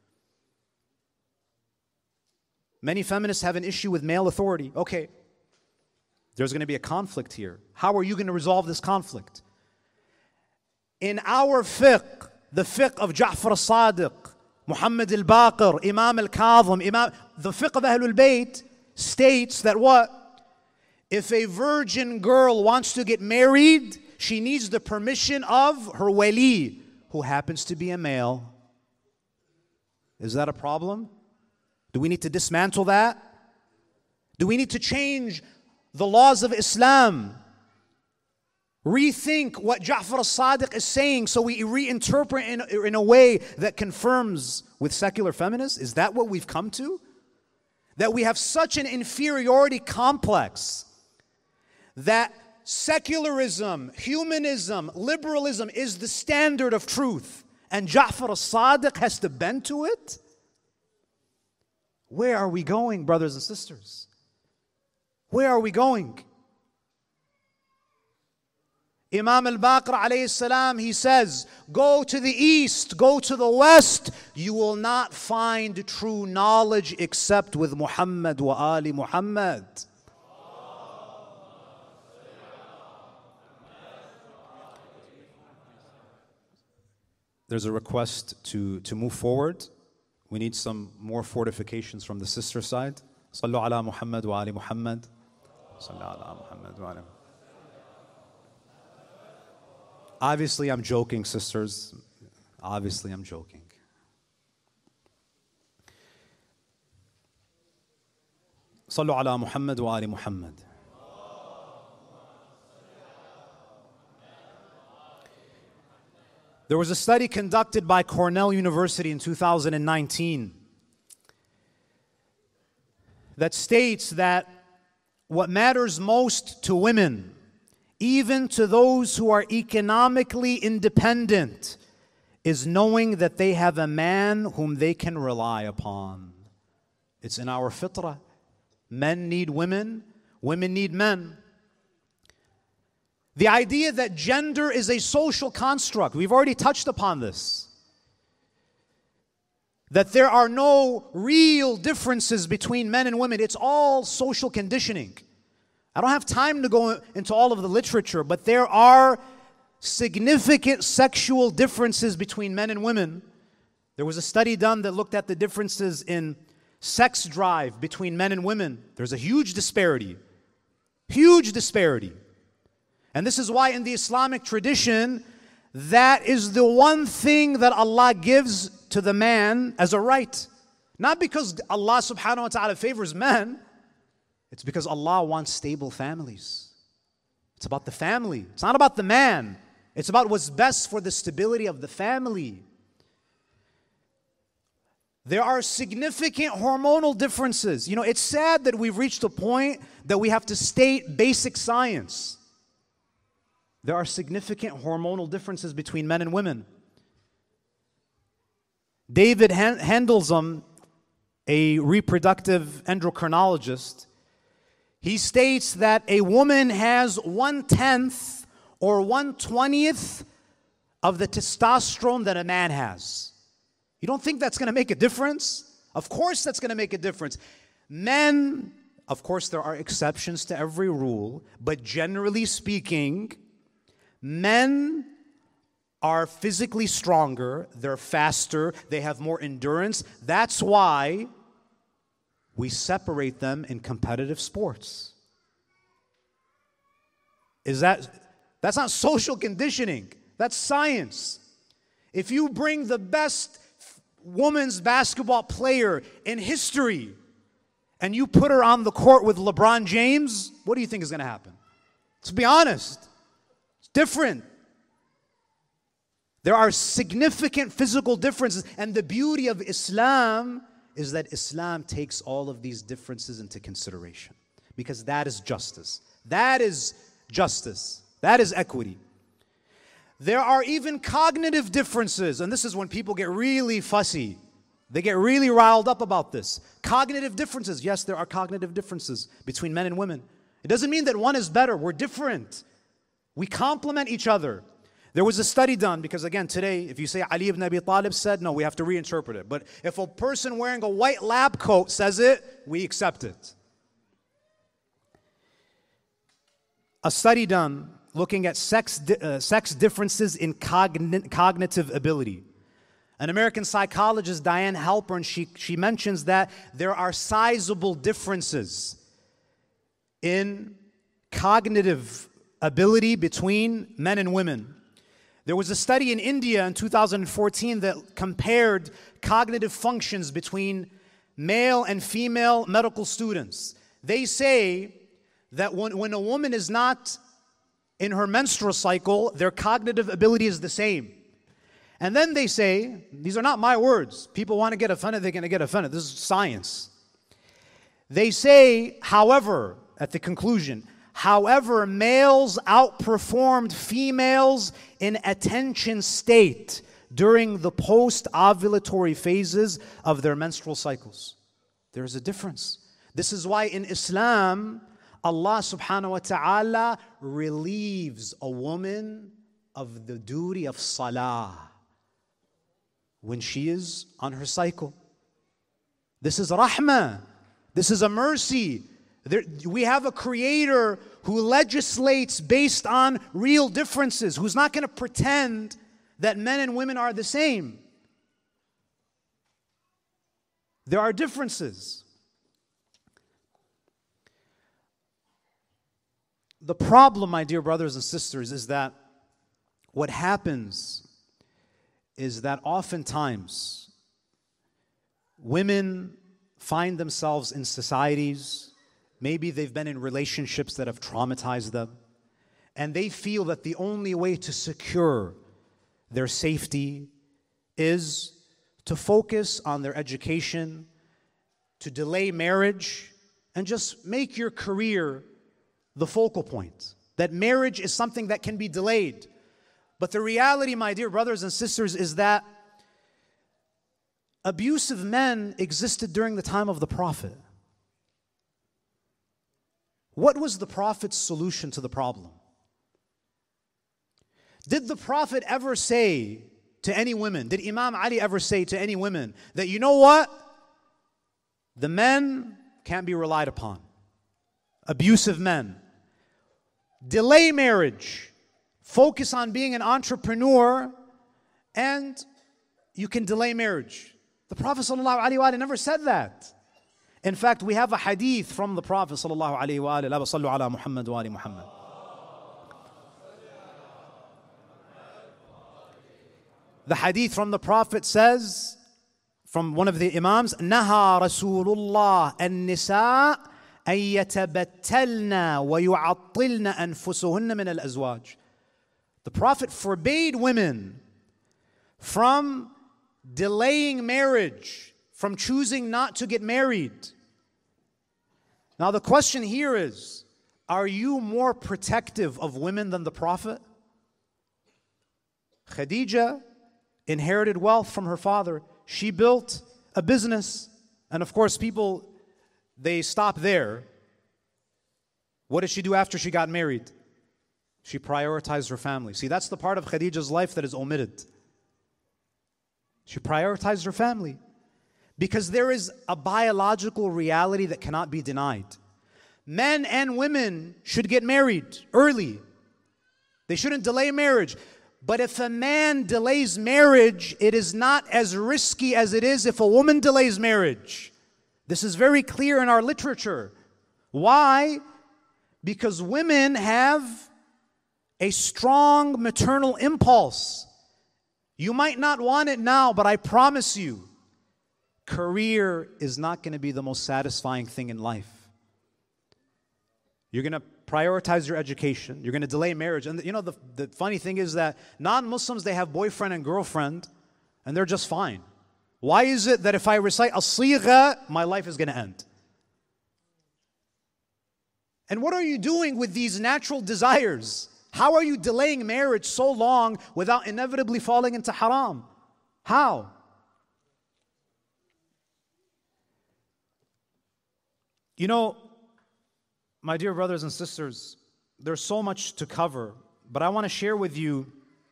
Speaker 3: Many feminists have an issue with male authority. Okay, there's going to be a conflict here. How are you going to resolve this conflict? In our fiqh, the fiqh of Ja'far al-Sadiq, Muhammad al-Baqir, Imam al-Kadhim, Imam, the fiqh of Ahlul Bayt states that what? If a virgin girl wants to get married, she needs the permission of her wali, who happens to be a male. Is that a problem? Do we need to dismantle that? Do we need to change the laws of Islam? Rethink what Ja'far al-Sadiq is saying so we reinterpret in, in a way that confirms with secular feminists? Is that what we've come to? That we have such an inferiority complex that secularism, humanism, liberalism is the standard of truth, and Ja'far al-Sadiq has to bend to it? Where are we going, brothers and sisters? Where are we going? Imam al-Baqir alayhi salam, he says, go to the east, go to the west, you will not find true knowledge except with Muhammad wa ali Muhammad. There's a request to, to move forward. We need some more fortifications from the sister side. Sallu ala Muhammad wa ali Muhammad. Sallu ala Muhammad wa ali. Obviously, I'm joking, sisters. Obviously, I'm joking. Sallu ala Muhammad wa ali Muhammad. There was a study conducted by Cornell University in two thousand nineteen that states that what matters most to women, even to those who are economically independent, is knowing that they have a man whom they can rely upon. It's in our fitrah. Men need women, women need men. The idea that gender is a social construct, we've already touched upon this. That there are no real differences between men and women. It's all social conditioning. I don't have time to go into all of the literature, but there are significant sexual differences between men and women. There was a study done that looked at the differences in sex drive between men and women. There's a huge disparity. Huge disparity. And this is why in the Islamic tradition, that is the one thing that Allah gives to the man as a right. Not because Allah subhanahu wa ta'ala favors men. It's because Allah wants stable families. It's about the family. It's not about the man. It's about what's best for the stability of the family. There are significant hormonal differences. You know, it's sad that we've reached a point that we have to state basic science. There are significant hormonal differences between men and women. David Handelsum a reproductive endocrinologist, he states that a woman has one-tenth or one-twentieth of the testosterone that a man has. You don't think that's going to make a difference? Of course that's going to make a difference. Men, of course there are exceptions to every rule, but generally speaking, men are physically stronger, they're faster, they have more endurance. That's why we separate them in competitive sports. Is that, that's not social conditioning, that's science. If you bring the best women's basketball player in history and you put her on the court with LeBron James, what do you think is going to happen? Let's be honest, it's different. There are significant physical differences, and the beauty of Islam is that Islam takes all of these differences into consideration, because that is justice. That is justice. That is equity. There are even cognitive differences, and this is when people get really fussy. They get really riled up about this. Cognitive differences. Yes, there are cognitive differences between men and women. It doesn't mean that one is better. We're different. We complement each other. There was a study done, because again, today, if you say Ali ibn Abi Talib said, no, we have to reinterpret it. But if a person wearing a white lab coat says it, we accept it. A study done looking at sex, di- uh, sex differences in cogn- cognitive ability. An American psychologist, Diane Halpern, she, she mentions that there are sizable differences in cognitive ability between men and women. There was a study in India in two thousand fourteen that compared cognitive functions between male and female medical students. They say that when, when a woman is not in her menstrual cycle, their cognitive ability is the same. And then they say, these are not my words. People want to get offended, they're going to get offended. This is science. They say, however, at the conclusion, however, males outperformed females in attention state during the post-ovulatory phases of their menstrual cycles. There is a difference. This is why in Islam, Allah subhanahu wa ta'ala relieves a woman of the duty of salah when she is on her cycle. This is rahmah. This is a mercy. There, we have a creator who legislates based on real differences, who's not going to pretend that men and women are the same. There are differences. The problem, my dear brothers and sisters, is that what happens is that oftentimes women find themselves in societies, maybe they've been in relationships that have traumatized them, and they feel that the only way to secure their safety is to focus on their education, to delay marriage, and just make your career the focal point. That marriage is something that can be delayed. But the reality, my dear brothers and sisters, is that abusive men existed during the time of the Prophet. What was the Prophet's solution to the problem? Did the Prophet ever say to any women, did Imam Ali ever say to any women that, you know what? The men can't be relied upon. Abusive men. Delay marriage. Focus on being an entrepreneur, and you can delay marriage. The Prophet ﷺ never said that. In fact, we have a hadith from the Prophet ﷺ. La sallu ala Muhammad wa ali Muhammad. The hadith from the Prophet says, from one of the Imams, Naha Rasulullah an-nisa an yatabattalna wa yu'attilna anfusuhunna min al-azwaj. The Prophet forbade women from delaying marriage, from choosing not to get married. Now the question here is, are you more protective of women than the Prophet? Khadija inherited wealth from her father. She built a business. And of course, people, they stop there. What did she do after she got married? She prioritized her family. See, that's the part of Khadija's life that is omitted. She prioritized her family. Because there is a biological reality that cannot be denied. Men and women should get married early. They shouldn't delay marriage. But if a man delays marriage, it is not as risky as it is if a woman delays marriage. This is very clear in our literature. Why? Because women have a strong maternal impulse. You might not want it now, but I promise you, career is not going to be the most satisfying thing in life. You're going to prioritize your education. You're going to delay marriage. And you know, the, the funny thing is that non-Muslims, they have boyfriend and girlfriend, and they're just fine. Why is it that if I recite as-sigha, my life is going to end? And what are you doing with these natural desires? How are you delaying marriage so long without inevitably falling into haram? How? You know, my dear brothers and sisters, there's so much to cover, but I want to share with you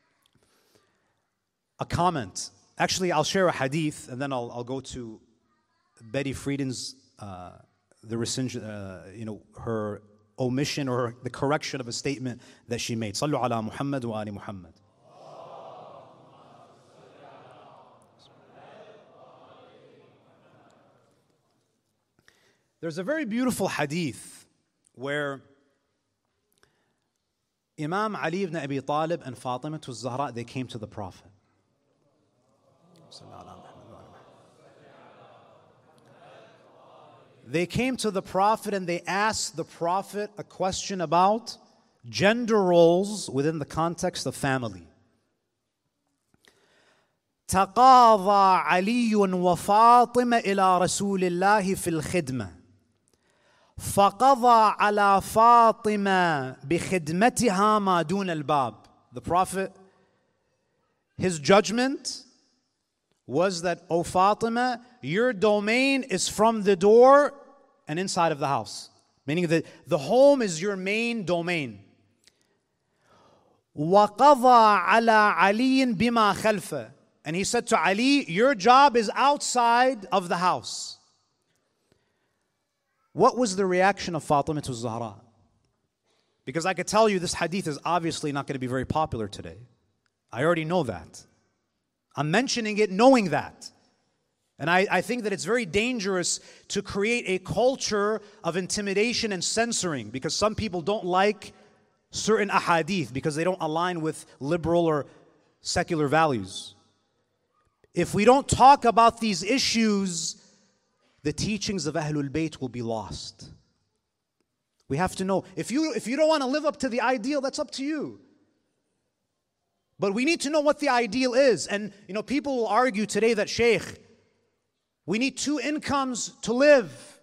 Speaker 3: a comment. Actually, I'll share a hadith, and then I'll, I'll go to Betty Friedan's, uh, the rescission, uh, you know, her omission or the correction of a statement that she made. Sallu ala Muhammad wa ali Muhammad. There's a very beautiful hadith where Imam Ali ibn Abi Talib and Fatima al-Zahra, they came to the Prophet. They came to the Prophet and they asked the Prophet a question about gender roles within the context of family. تقاضى علي وفاطمة إلى رسول الله في الخدمة فقضى على فاطمة بخدمتها ما دون الباب. The Prophet, his judgment was that, O Fatima, your domain is from the door and inside of the house. Meaning that the home is your main domain. وَقَضَى عَلَى عَلِيٍّ بِمَا خَلْفَ. And he said to Ali, your job is outside of the house. What was the reaction of Fatima to Zahra? Because I could tell you this hadith is obviously not going to be very popular today. I already know that. I'm mentioning it knowing that. And I, I think that it's very dangerous to create a culture of intimidation and censoring because some people don't like certain ahadith because they don't align with liberal or secular values. If we don't talk about these issues, the teachings of Ahlul Bayt will be lost. We have to know. If you, if you don't want to live up to the ideal, that's up to you. But we need to know what the ideal is. And, you know, people will argue today that, Shaykh, we need two incomes to live.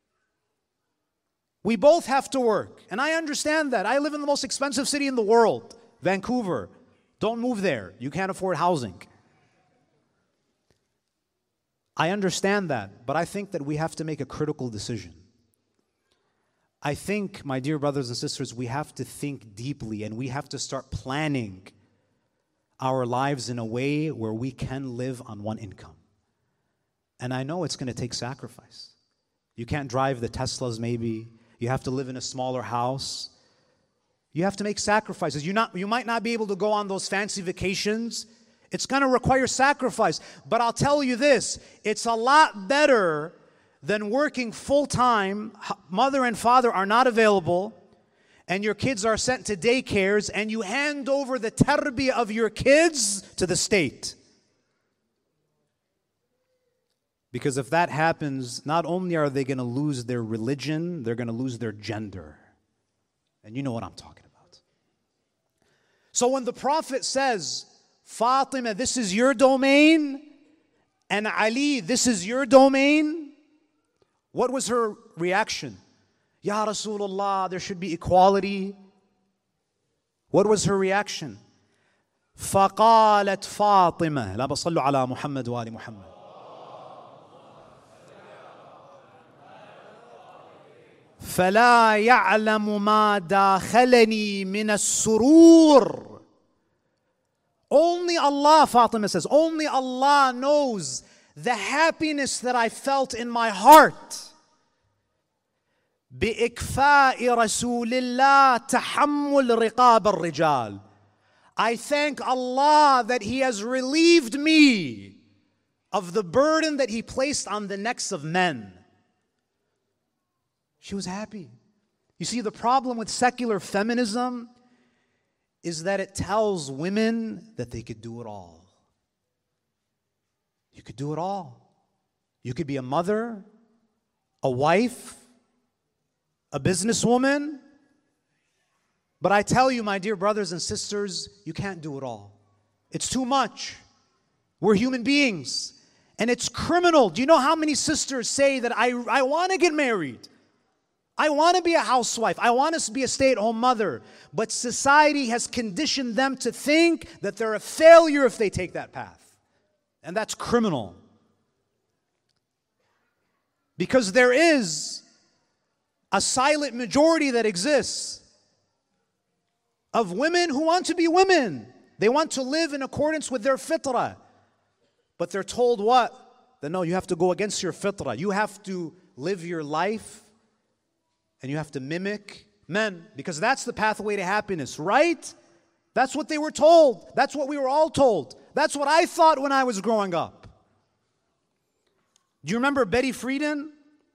Speaker 3: We both have to work. And I understand that. I live in the most expensive city in the world, Vancouver. Don't move there. You can't afford housing. I understand that, but I think that we have to make a critical decision. I think, my dear brothers and sisters, we have to think deeply and we have to start planning our lives in a way where we can live on one income. And I know it's going to take sacrifice. You can't drive the Teslas maybe. You have to live in a smaller house. You have to make sacrifices. You're not, you might not be able to go on those fancy vacations. It's going to require sacrifice. But I'll tell you this, it's a lot better than working full-time. Mother and father are not available, and your kids are sent to daycares, and you hand over the tarbiyah of your kids to the state. Because if that happens, not only are they going to lose their religion, they're going to lose their gender. And you know what I'm talking about. So when the Prophet says, Fatima, this is your domain, and Ali, this is your domain, what was her reaction? Ya Rasulullah, there should be equality. What was her reaction? فقالت فاطمة لا بصلوا على محمد وآل محمد فَلَا يَعْلَمُ مَا دَاخَلَنِي مِنَ السُّرُورِ. Only Allah, Fatima says, only Allah knows the happiness that I felt in my heart. بِإِكْفَاءِ رَسُولِ اللَّهِ تَحَمُّلْ رِقَابَ الرِّجَالِ. I thank Allah that He has relieved me of the burden that He placed on the necks of men. She was happy. You see, the problem with secular feminism is that it tells women that they could do it all. You could do it all. You could be a mother, a wife, a businesswoman. But I tell you, my dear brothers and sisters, you can't do it all. It's too much. We're human beings. And it's criminal. Do you know how many sisters say that I, I want to get married? I want to be a housewife. I want to be a stay-at-home mother. But society has conditioned them to think that they're a failure if they take that path. And that's criminal. Because there is a silent majority that exists of women who want to be women. They want to live in accordance with their fitrah. But they're told what? That no, you have to go against your fitrah. You have to live your life and you have to mimic men, because that's the pathway to happiness, right? That's what they were told. That's what we were all told. That's what I thought when I was growing up. Do you remember Betty Friedan?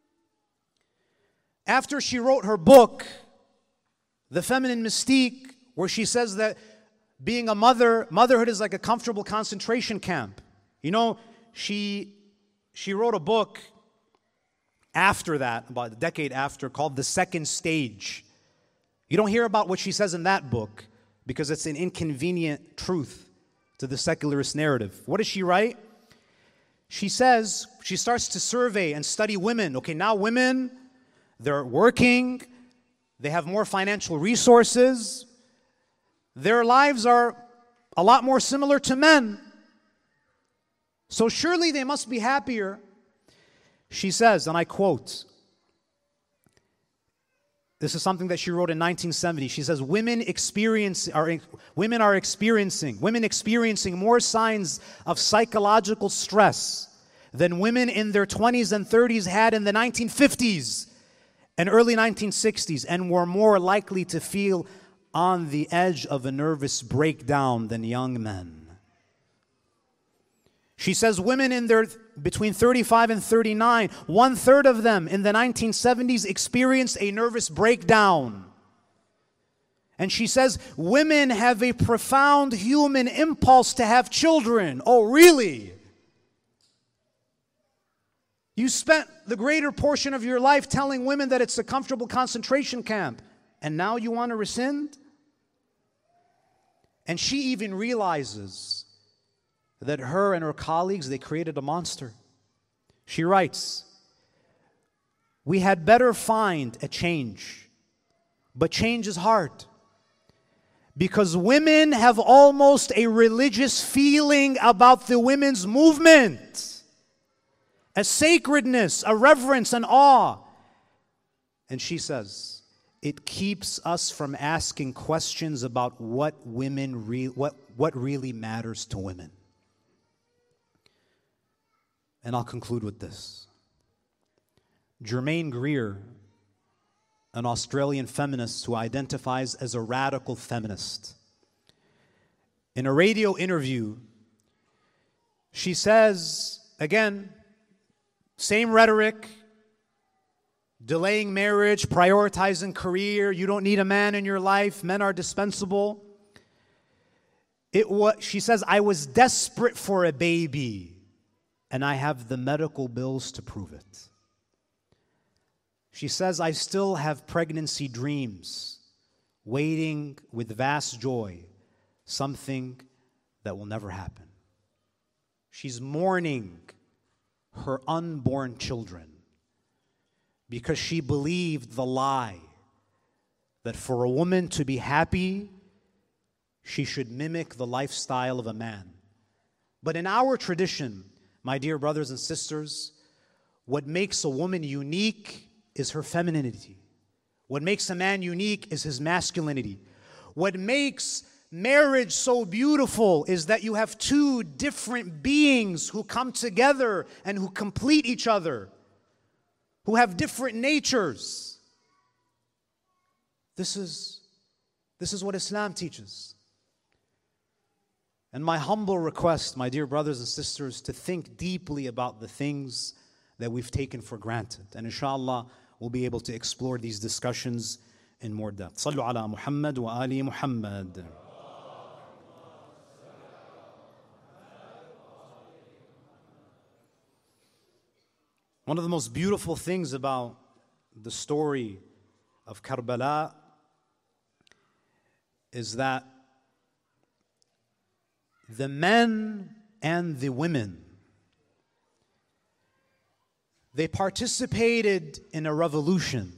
Speaker 3: After she wrote her book, The Feminine Mystique, where she says that being a mother, motherhood is like a comfortable concentration camp. You know, she, she wrote a book after that, about a decade after, called The Second Stage. You don't hear about what she says in that book because it's an inconvenient truth to the secularist narrative. What does she write? She says, she starts to survey and study women. Okay, now women, they're working, they have more financial resources, their lives are a lot more similar to men. So surely they must be happier. She says, and I quote, this is something that she wrote in nineteen seventy. She says, women experience are women are experiencing women experiencing more signs of psychological stress than women in their twenties and thirties had in the nineteen fifties and early nineteen sixties, and were more likely to feel on the edge of a nervous breakdown than young men. She says women in their between thirty-five and thirty-nine, one third of them in the nineteen seventies experienced a nervous breakdown. And she says women have a profound human impulse to have children. Oh, really? You spent the greater portion of your life telling women that it's a comfortable concentration camp, and now you want to rescind? And she even realizes that her and her colleagues, they created a monster. She writes, we had better find a change, but change is hard because women have almost a religious feeling about the women's movement, a sacredness, a reverence, an awe. And she says, it keeps us from asking questions about what women re- what, what really matters to women. And I'll conclude with this. Germaine Greer, an Australian feminist who identifies as a radical feminist, in a radio interview, she says, again, same rhetoric, delaying marriage, prioritizing career, you don't need a man in your life, men are dispensable. It was, she says, I was desperate for a baby, and I have the medical bills to prove it. She says, I still have pregnancy dreams, waiting with vast joy, something that will never happen. She's mourning her unborn children because she believed the lie that for a woman to be happy, she should mimic the lifestyle of a man. But in our tradition, my dear brothers and sisters, what makes a woman unique is her femininity. What makes a man unique is his masculinity. What makes marriage so beautiful is that you have two different beings who come together and who complete each other, who have different natures. This is, this is what Islam teaches. And my humble request, my dear brothers and sisters, to think deeply about the things that we've taken for granted. And inshallah, we'll be able to explore these discussions in more depth. Sallu ala Muhammad wa ali Muhammad. One of the most beautiful things about the story of Karbala is that the men and the women, they participated in a revolution,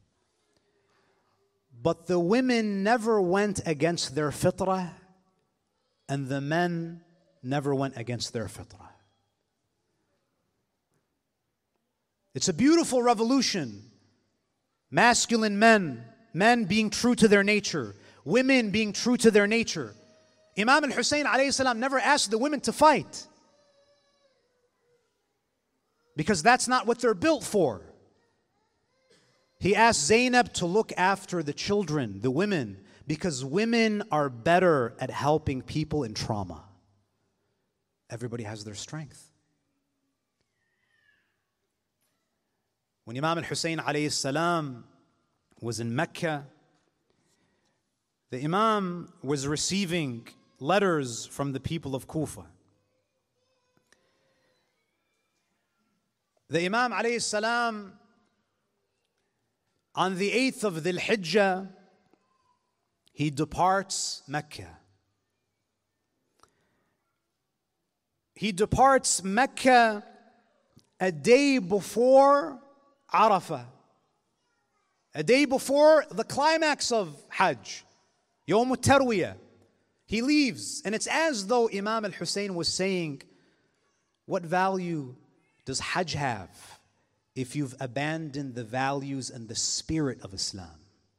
Speaker 3: but the women never went against their fitrah, and the men never went against their fitrah. It's a beautiful revolution. Masculine men, men being true to their nature, women being true to their nature. Imam al-Hussein alayhi salam never asked the women to fight, because that's not what they're built for. He asked Zainab to look after the children, the women, because women are better at helping people in trauma. Everybody has their strength. When Imam al-Hussein alayhi salam was in Mecca, the Imam was receiving letters from the people of Kufa. The Imam alayhi salam, on the eighth of Dhul Hijjah, he departs Mecca. He departs Mecca a day before Arafah, a day before the climax of Hajj, Yawm al-Tarwiyah. He leaves, and it's as though Imam al-Hussein was saying, what value does Hajj have if you've abandoned the values and the spirit of Islam?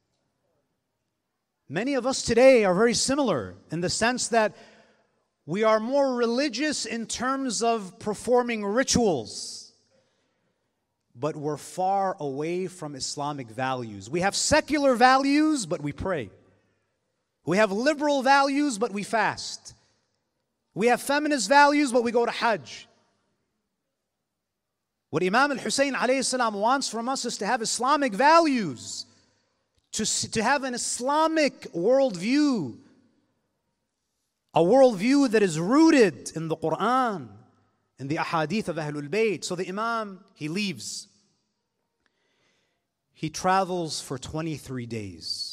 Speaker 3: Many of us today are very similar in the sense that we are more religious in terms of performing rituals, but we're far away from Islamic values. We have secular values, but we pray. We have liberal values, but we fast. We have feminist values, but we go to Hajj. What Imam al-Hussein alayhi salam wants from us is to have Islamic values, to, to have an Islamic worldview, a worldview that is rooted in the Quran, in the ahadith of Ahlul Bayt. So the Imam, he leaves. He travels for twenty-three days.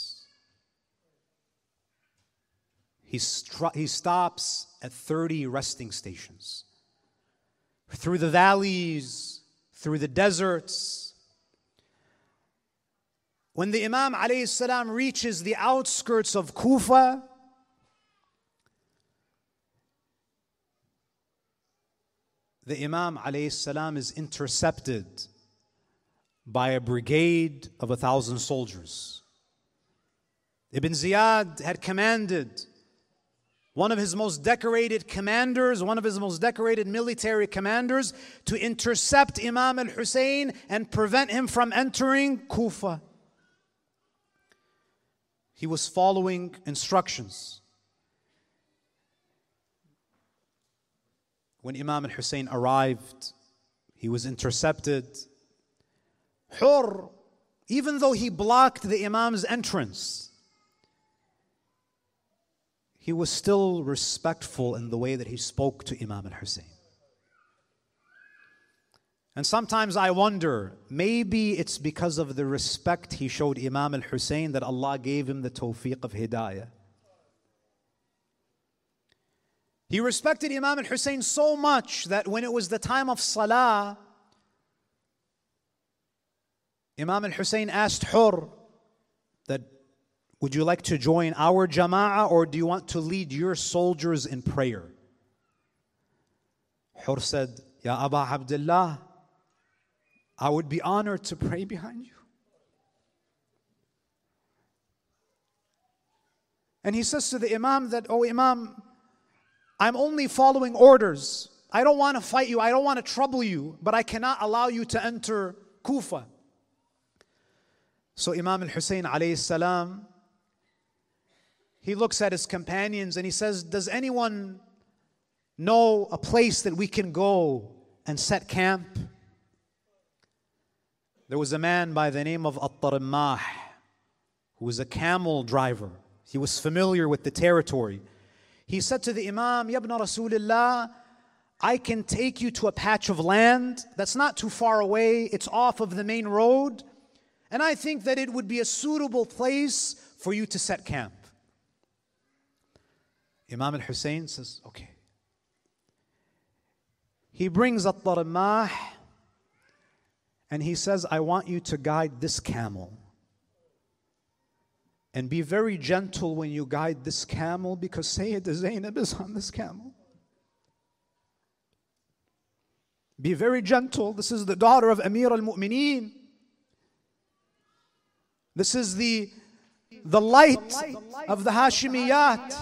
Speaker 3: He, stru- he stops at thirty resting stations. Through the valleys, through the deserts. When the Imam alayhi salam reaches the outskirts of Kufa, the Imam alayhi salam is intercepted by a brigade of a thousand soldiers. Ibn Ziyad had commanded one of his most decorated commanders, one of his most decorated military commanders, to intercept Imam al-Hussein and prevent him from entering Kufa. He was following instructions. When Imam al-Hussein arrived, he was intercepted. Hur, even though he blocked the Imam's entrance, he was still respectful in the way that he spoke to Imam al-Hussein. And sometimes I wonder, maybe it's because of the respect he showed Imam al-Hussein that Allah gave him the tawfiq of hidayah. He respected Imam al-Hussein so much that when it was the time of salah, Imam al-Hussein asked Hur that, would you like to join our jama'ah, or do you want to lead your soldiers in prayer? Hur said, Ya Aba Abdullah, I would be honored to pray behind you. And he says to the Imam that, "Oh Imam, I'm only following orders. I don't want to fight you, I don't want to trouble you, but I cannot allow you to enter Kufa." So Imam al-Hussein alayhi salam, he looks at his companions and he says, "Does anyone know a place that we can go and set camp?" There was a man by the name of At-Tarimmah, who was a camel driver. He was familiar with the territory. He said to the Imam, "Ya ibn Rasulullah, I can take you to a patch of land that's not too far away. It's off of the main road. And I think that it would be a suitable place for you to set camp." Imam al-Hussein says, "Okay." He brings At-Tarimmah and he says, "I want you to guide this camel. And be very gentle when you guide this camel because Sayyidah Zainab is on this camel. Be very gentle. This is the daughter of Amir al-Mu'mineen. This is the, the light of the Hashimiyat."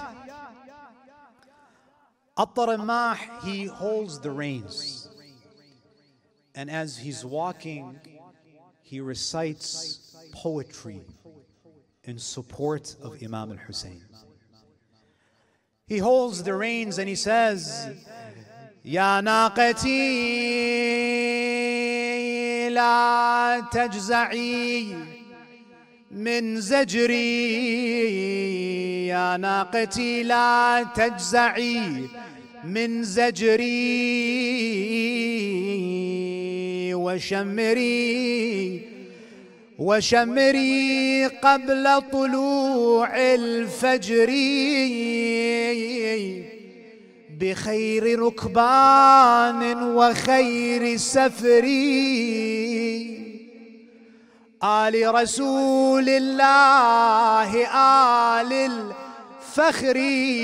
Speaker 3: At-Tarimmah, he holds the reins. And as he's walking, he recites poetry in support of Imam al-Hussein. He holds the reins and he says, "Ya naqati la tajza'i min zajri, ya naqati la tajza'i min zajri, wa shammiri وشمري قبل طلوع الفجر بخير ركبان وخير سفر آل رسول الله آل الفخر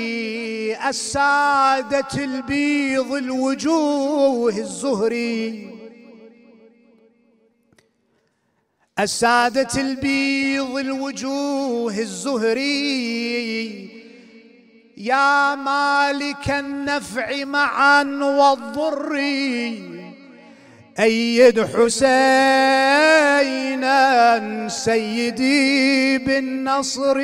Speaker 3: السادة البيض الوجوه الزهري السادة البيض الوجوه الزهري يا مالك النفع معا والضر أيد حسينا سيدي بالنصر."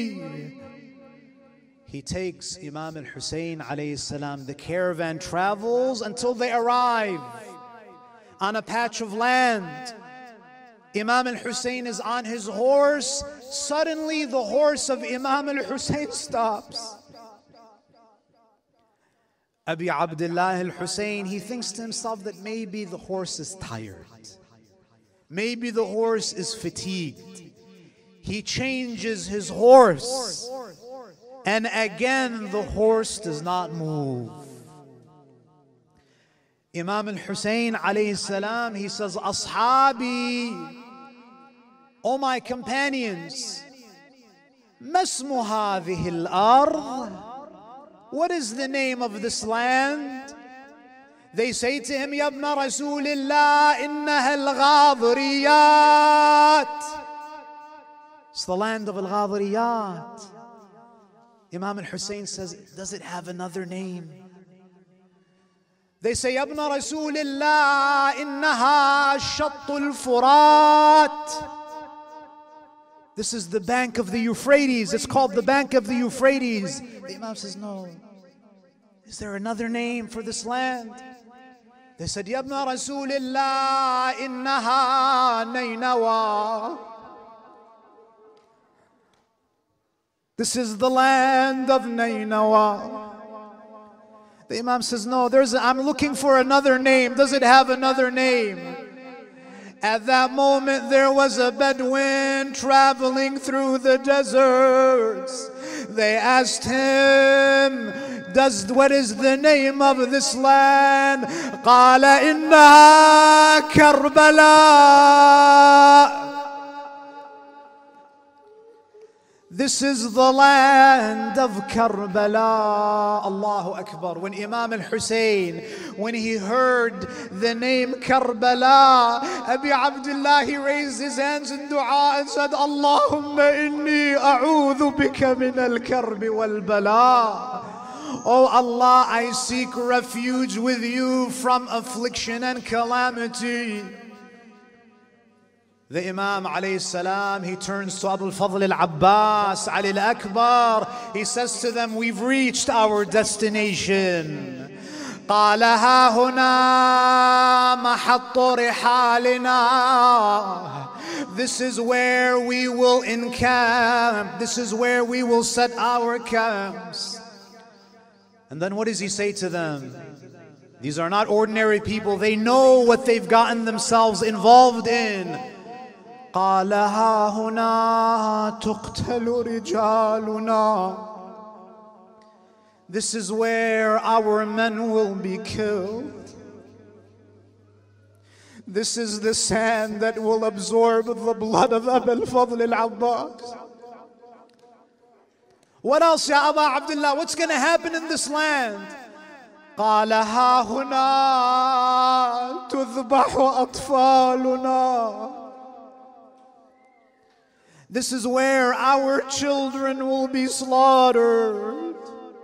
Speaker 3: He takes Imam al-Hussein alayhi salam. The caravan travels until they arrive on a patch of land. Imam al-Hussein is on his horse. Suddenly the horse of Imam al-Hussein stops. Abi Abdullah al-Hussein, he thinks to himself that maybe the horse is tired. Maybe the horse is fatigued. He changes his horse. And again the horse does not move. Imam al-Hussein alayhi salam, he says, "Ashabi, O my companions, masmu hadhihi al-ard? What is the name of this land?" They say to him, "Ya ibn Rasulillah, innaha al-Ghadriyat." It's the land of al-Ghadriyat. Imam al-Hussein says, "Does it have another name?" They say, "Ya ibn Rasulillah, innaha shatt al-Furat." This is the bank of the Euphrates. It's called the bank of the Euphrates. The Imam says, "No. Is there another name for this land?" They said, "Ya ibn Rasulillah, innaha Nainawa." This is the land of Nainawa. The Imam says, "No, there's a, I'm looking for another name. Does it have another name?" At that moment there was a Bedouin traveling through the deserts. They asked him, "Does what is the name of this land?" قال إنها كربلاء. This is the land of Karbala. Allahu Akbar. When Imam al-Hussein, when he heard the name Karbala, Abi Abdullah, he raised his hands in dua and said, Allahumma inni a'udhu bika min al-karbi wal-bala. Oh Allah, I seek refuge with you from affliction and calamity. The Imam alayhi salam, he turns to Abu al-Fadl al-Abbas, Ali al-Akbar. He says to them, we've reached our destination. قال ها هنا محط رحالنا. This is where we will encamp. This is where we will set our camps. And then what does he say to them? These are not ordinary people. They know what they've gotten themselves involved in. قال ها هنا تقتل رجالنا. This is where our men will be killed. This is the sand that will absorb the blood of Abu al-Fadl al-Abbas. What else, Ya Aba Abdullah? What's going to happen in this land? قال ها هنا تذبح أطفالنا. This is where our children will be slaughtered.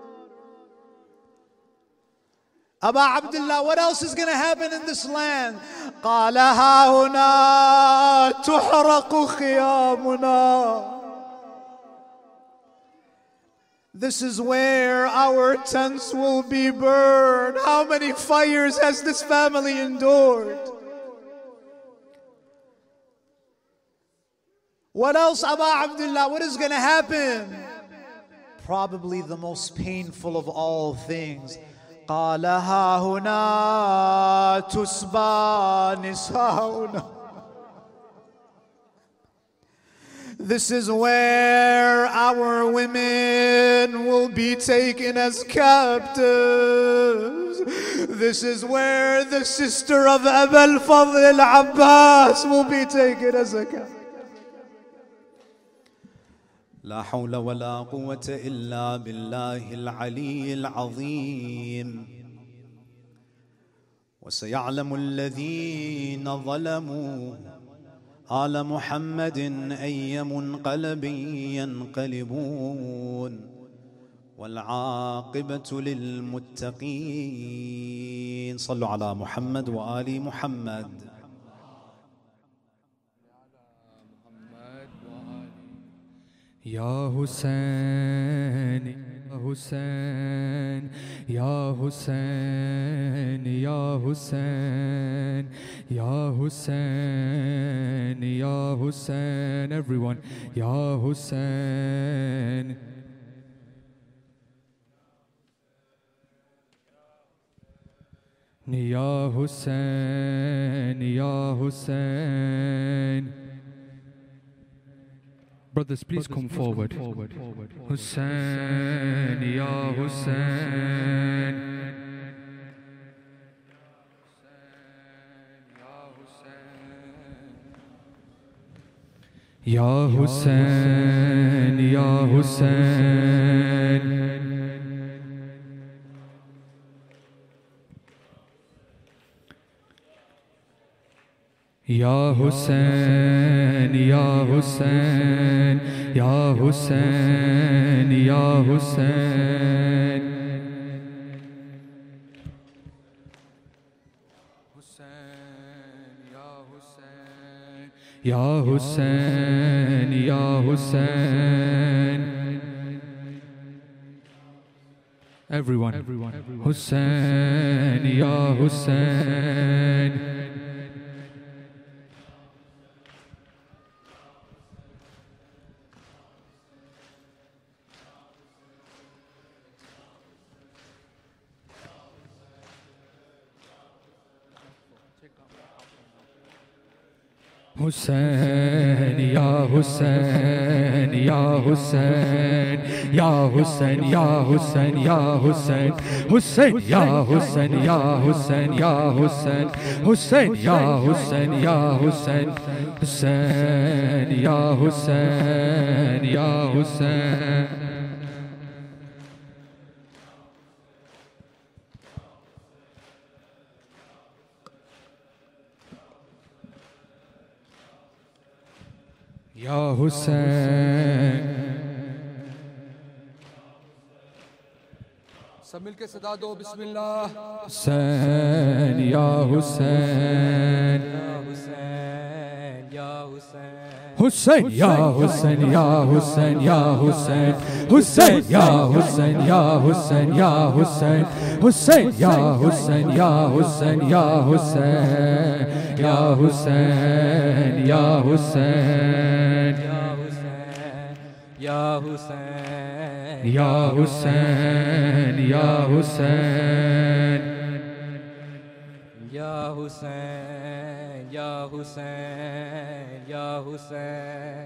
Speaker 3: Aba Abdullah, what else is going to happen in this land? قال ها هنا تحرق خيامنا. This is where our tents will be burned. How many fires has this family endured? What else, Aba Abdullah? What is going to happen? Probably the most painful of all things. قال ها هنا تسبى نساؤنا. This is where our women will be taken as captives. This is where the sister of Abu al-Fadl al-Abbas will be taken as a captive. لا حول ولا قوة إلا بالله العلي العظيم. وسيعلم الذين ظلموا آل محمد أي منقلب ينقلبون والعاقبة للمتقين. صلوا على محمد وآل محمد.
Speaker 4: يا حسين يا حسين يا حسين يا حسين يا حسين يا حسين. Everyone, يا حسين. يا حسين يا حسين. Brothers, please come forward. Hussein, Ya Hussein. Ya Hussein, Ya Hussein. Ya Hussein, Ya Hussein, Ya Hussein, Ya Hussein. Ya Hussein, Ya Hussein. Everyone, everyone, Hussein, Ya Hussein. Hussain या हुसैन या हुसैन या हुसैन या हुसैन या हुसैन हुसैन या हुसैन या हुसैन या हुसैन हुसैन या हुसैन या हुसैन हुसैन या हुसैन या हुसैन या हुसैन।
Speaker 5: सब मिलके सदा दो बिस्मिल्लाह।
Speaker 4: हुसैन या हुसैन
Speaker 2: हुसैन या हुसैन
Speaker 4: हुसैन या हुसैन या हुसैन हुसैन या हुसैन या हुसैन या हुसैन हुसैन या हुसैन या हुसैन या हुसैन या हुसैन या हुसैन
Speaker 2: या हुसैन
Speaker 4: या हुसैन या हुसैन
Speaker 2: या हुसैन या हुसैन या हुसैन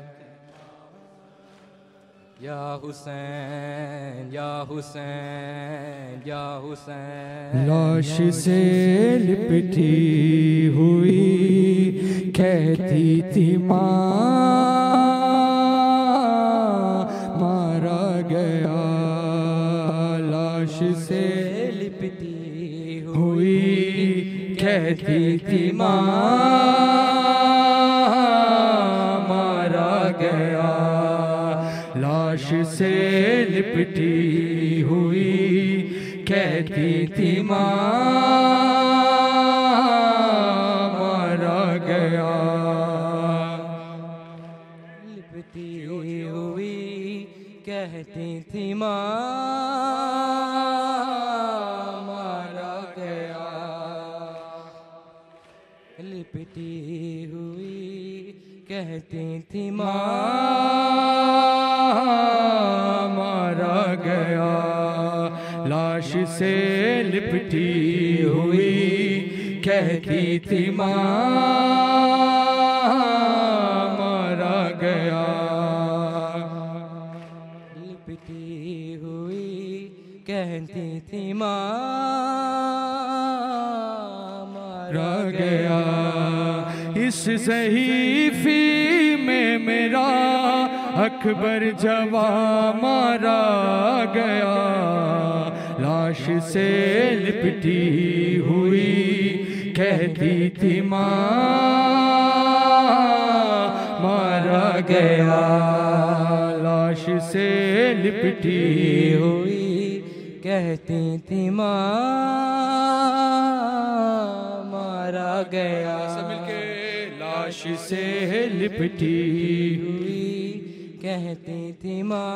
Speaker 2: या हुसैन या हुसैन या हुसैन।
Speaker 4: लाश से लिपटी हुई कहती थी माँ मारा गया। लाश से
Speaker 2: लिपटी
Speaker 4: हुई कहती थी माँ मारा गया। लाश से लिपटी हुई कहती थी माँ मारा गया।
Speaker 2: लिपटी हुई कहती थी माँ मारा गया। लिपटी हुई कहती थी माँ
Speaker 4: मारा गया। लाश से लिपटी हुई कहती थी माँ मारा गया।
Speaker 2: लिपटी हुई कहती थी माँ
Speaker 4: मारा गया। इस ज़हीफ़ी में मेरा अकबर जवा मारा गया। लाश से लिपटी हुई कहती थी माँ मारा गया। लाश से लिपटी
Speaker 2: हुई कहती थी माँ मारा गया।
Speaker 4: सब मिलके लाश से लिपटी
Speaker 2: हुई कहती थी माँ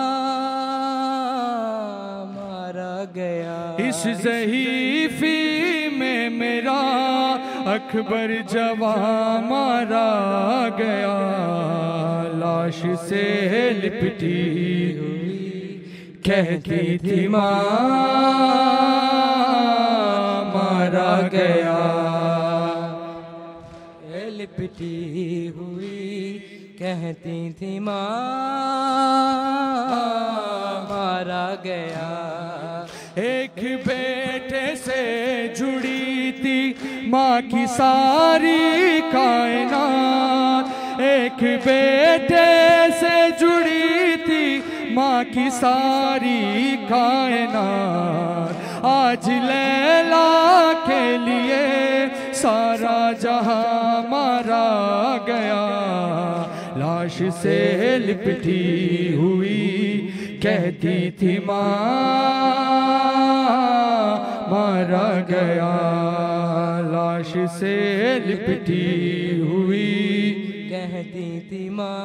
Speaker 2: मारा गया।
Speaker 4: इस ज़हीफ़ी में मेरा अकबर जवा मारा गया। लाश से लिपटी
Speaker 2: हुई
Speaker 4: कहती थी माँ मारा गया।
Speaker 2: लिपटी हुई कहती थी माँ मारा गया।
Speaker 4: एक बेटे से जुड़ी थी माँ की सारी कायनात। एक बेटे से जुड़ी थी माँ की सारी कायनात। आज लैला के लिए सारा जहां मारा गया। लाश से लिपटी हुई कहती थी माँ मारा गया। लाश से लिपटी हुई
Speaker 2: कहती थी माँ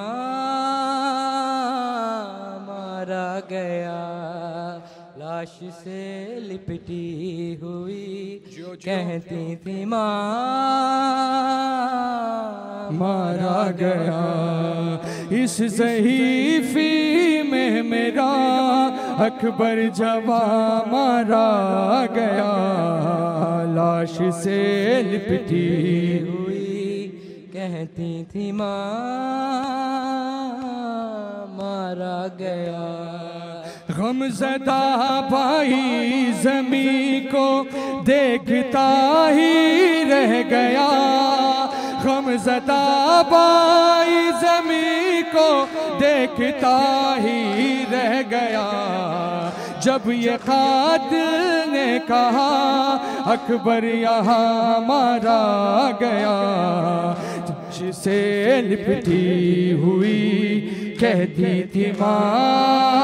Speaker 2: मारा गया। लाश से लिपटी हुई कहती थी माँ
Speaker 4: मारा गया। इस ज़हीफ़ी में मेरा अकबर जवा मारा गया। लाश से लिपटी
Speaker 2: हुई कहती थी माँ मारा गया।
Speaker 4: गमज़दा भाई ज़मीं को देखता ही रह गया। गमज़दा भाई ज़मीं को देखता ही रह गया। जब ये कातिल ने कहा अकबर यहाँ मारा गया। जिसे लिपटी हुई कहती थी माँ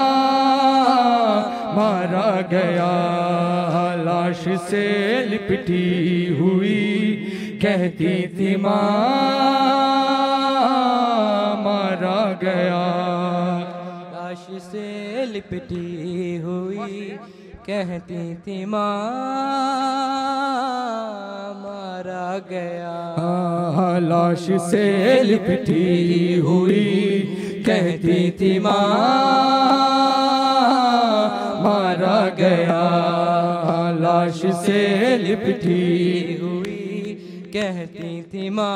Speaker 4: मारा गया। लाश से लिपटी हुई कहती थी माँ मारा गया।
Speaker 2: लाश से लिपटी हुई कहती थी माँ मारा गया।
Speaker 4: लाश से लिपटी हुई कहती थी माँ मारा गया। लाश से लिपटी
Speaker 2: हुई कहती थी माँ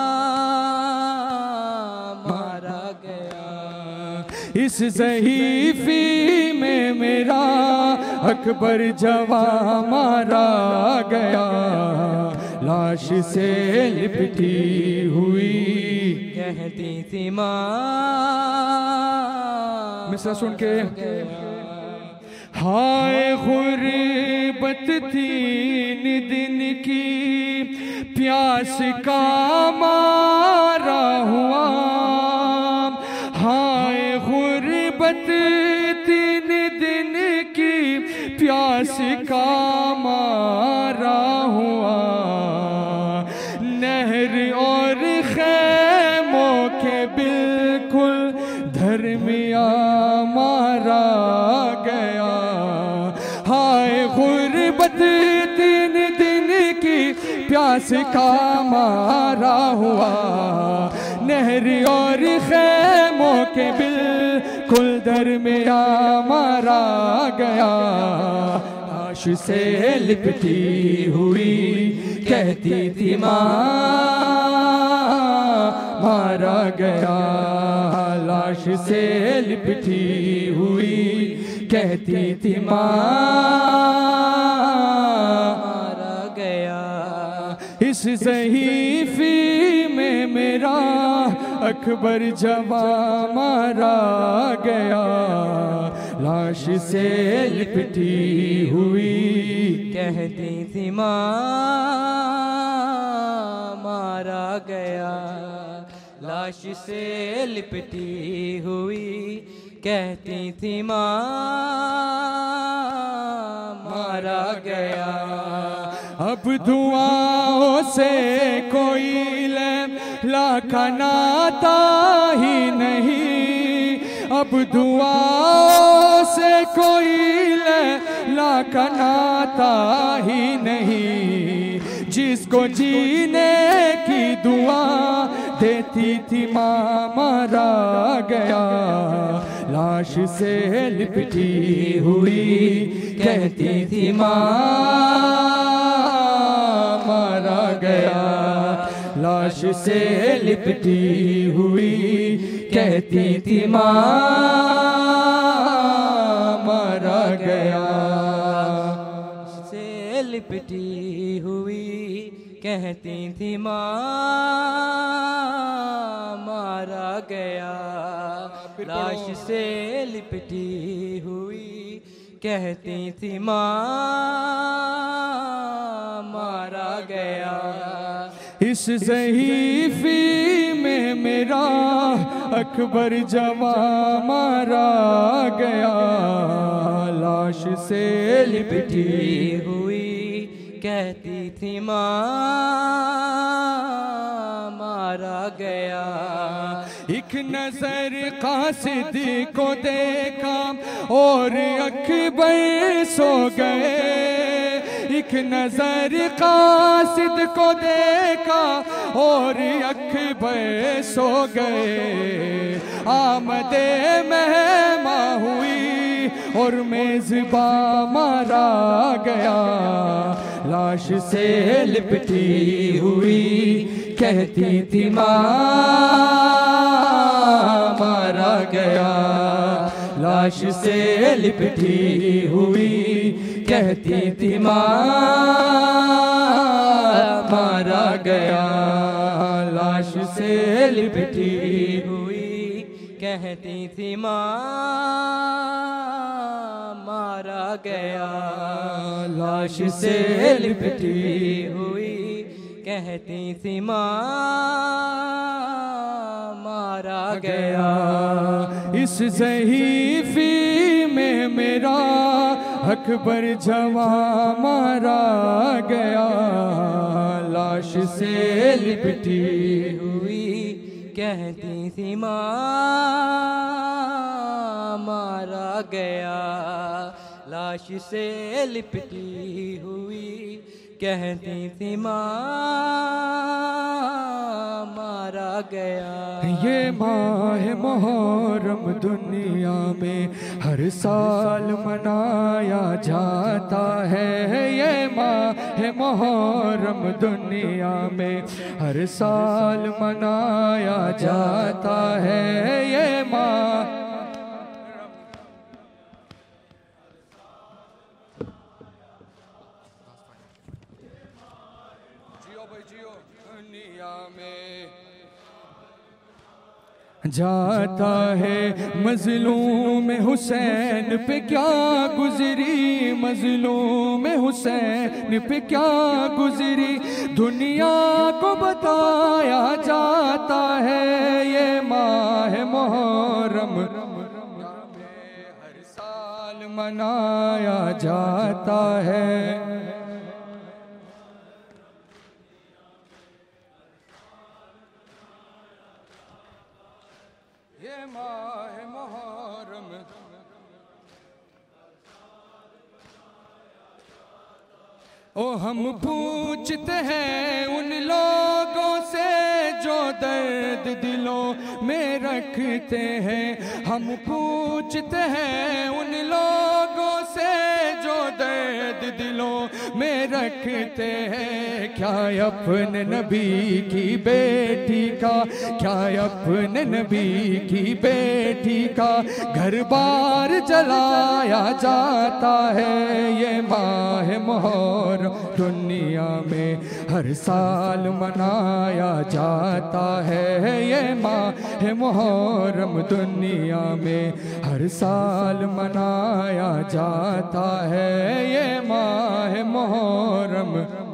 Speaker 2: मारा गया।
Speaker 4: इस ज़हीफ़ी में मेरा अकबर जवा मारा गया। लाश से लिपटी हुई
Speaker 2: कहती थी माँ
Speaker 4: मिसरा सुन के। हाय गुर्बत तीन दिन की प्यास का मारा हुआ। हाय गुर्बत तीन दिन की प्यास का मारा हुआ। नहर और खैमों के बिल्कुल धर्मिया मारा गया। हाय गुर्बत तीन दिन की प्यास का मारा हुआ। नहर और खैमों के बिल्कुल दरमिया मारा गया। लाश से लिपटी हुई कहती थी माँ मारा गया। लाश से लिपटी हुई कहती थी माँ
Speaker 2: मारा गया।
Speaker 4: इस ज़हीफ़ी में मेरा अकबर जवा मारा गया। लाश से लिपटी हुई
Speaker 2: कहती थी माँ मारा गया। लाश से लिपटी हुई कहती थी माँ मारा गया।
Speaker 4: अब दुआओं से कोई लाखा नाता ही नहीं। अब दुआओं से कोई लाखा नाता ही नहीं। जिसको जीने की दुआ देती थी माँ मारा गया। लाश से लिपटी हुई कहती थी माँ मारा गया। लाश से लिपटी हुई कहती थी माँ मारा गया।
Speaker 2: से लिपटी हुई कहती थी माँ मारा गया। लाश से लिपटी हुई कहती थी माँ मारा गया।
Speaker 4: इस ज़हीफ़ी में मेरा अकबर जवा मारा गया। लाश से
Speaker 2: लिपटी हुई कहती थी माँ मारा गया।
Speaker 4: एक नजर कासिद को देखा और अकबर सो गए। एक नजर कासिद को देखा और अकबर सो गए। आमदे मेहमा हुई और मेज़बा मारा गया। लाश से लिपटी हुई कहती थी माँ मारा गया। लाश से लिपटी हुई कहती थी माँ मारा गया। लाश से लिपटी
Speaker 2: हुई कहती थी माँ मारा गया।
Speaker 4: लाश से लिपटी
Speaker 2: हुई कहती थी माँ मारा गया।
Speaker 4: इस ज़हीफ़ी में मेरा अकबर जवां मारा गया। लाश से लिपटी
Speaker 2: हुई कहती थी माँ मारा गया। लाश से लिपटी हुई कहती थी माँ मारा गया।
Speaker 4: ये माह मुहर्रम दुनिया में हर साल मनाया जाता है। ये माह मुहर्रम दुनिया में हर साल मनाया जाता है। ये माह जाता है। मजलूम हुसैन पे क्या गुजरी, मजलूम हुसैन पे क्या गुजरी दुनिया को बताया जाता है। ये माह मुहर्रम हर साल मनाया जाता है। ये माह मुहर्रम ओ हम पूछते हैं उन लोगों से जो दर्द दिलों में रखते हैं। हम पूछते हैं उन लोगों से जो दर्द दिलों में रखते हैं। क्या अपने नबी की बेटी का, क्या अपने नबी की बेटी का घर बार जलाया जाता है। ये माह मुहर्रम दुनिया में हर साल मनाया जाता है। ये माह मुहर्रम दुनिया में हर साल मनाया जाता है। ये माह मुहर्रम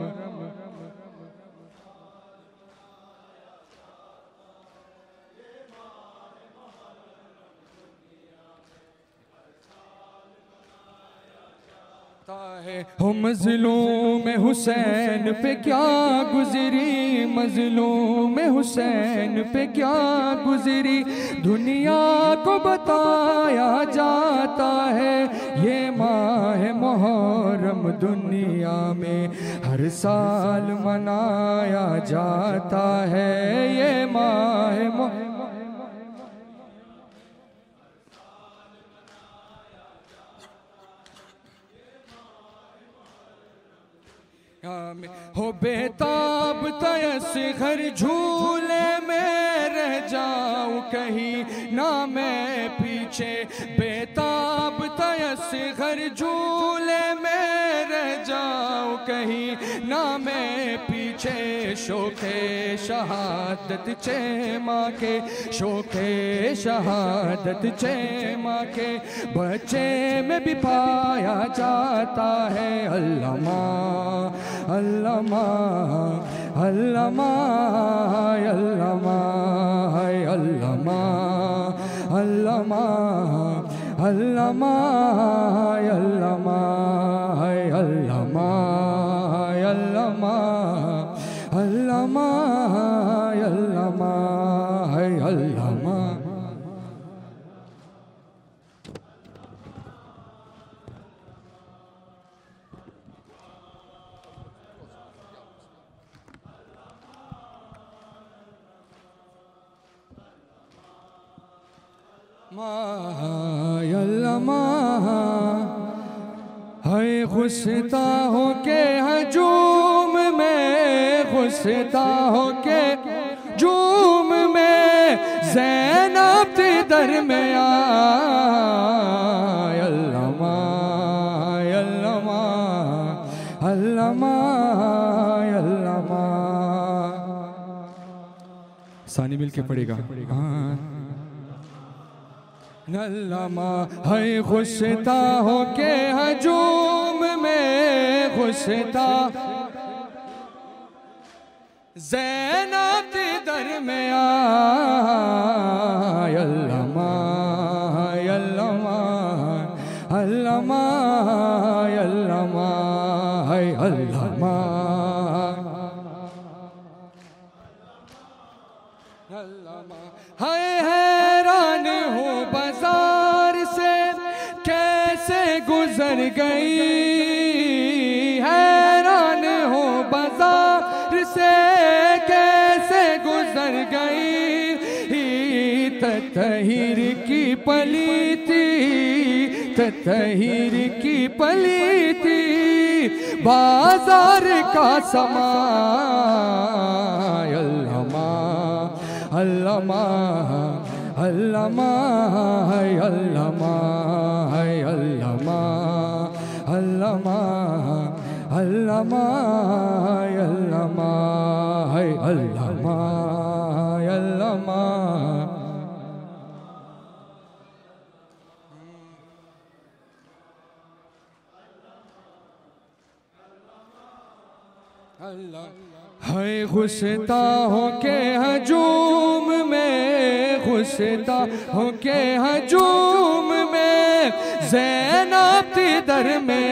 Speaker 4: है। हो मजलूम हुसैन पे क्या गुजरी, मजलूम हुसैन पे क्या गुजरी दुनिया को बताया जाता है। ये माह मुहर्रम दुनिया में हर साल मनाया जाता है। ये माह मुहर्रम हो बेताब तयस घर झूले में रह जाऊं कहीं ना मैं पीछे। बेताब तयस घर झूले में रह जाऊं कहीं ना मैं पीछे। शोखे शहादत चे माँ के, शोखे शहादत चे माँ के बच्चे में भी पाया जाता है। अल्लामा अल्लामा अल्लामा अल्लामा अल्लामा अल्लामा अल्लामा अल्लामा अल्लामा अल्लामा अल्लामा अल्लामा अल्लामा अल्लामा है। घुसता हूँ के हजूम में, घुसता हूँ के जूम में, ज़ैनब थी दर में आए। अल्लामा अल्लामा अल्लामा अल्लामा। सानी मिल के पड़ेगा। अल्लामा है घुसता हो के हजूम में, घुसता ज़ैनब दर में आए। अल्लामा अल्लामा अल्लामा अल्लामा है अल्लामा अल्लामा है। हैरान हूँ बाजार से कैसे गुजर गई, हैरान हूँ बाजार से कैसे गुजर गई। ततहीर की पली थी, ततहीर की पली थी, बाजार का समाय। अल्लामा अल्लामा अल्लामा है अल्लामा है अल्लामा अल्लामा अल्लामा अल्लामा है अल्लामा अल्लामा। है घुसता हो के हजूम में, घुसता हो के हजूम में, ज़ैनब थी दर में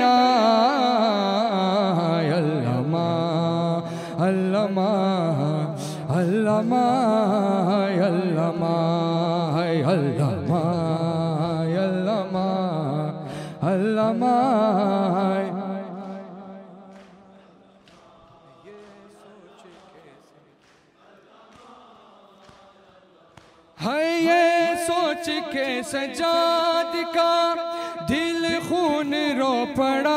Speaker 4: आए। अल्लामा अल्लामा अल्लामा अल्लामा अल्लामा अल्लामा अल्लामा। है ये सोच के सजाद का दिल खून रो पड़ा,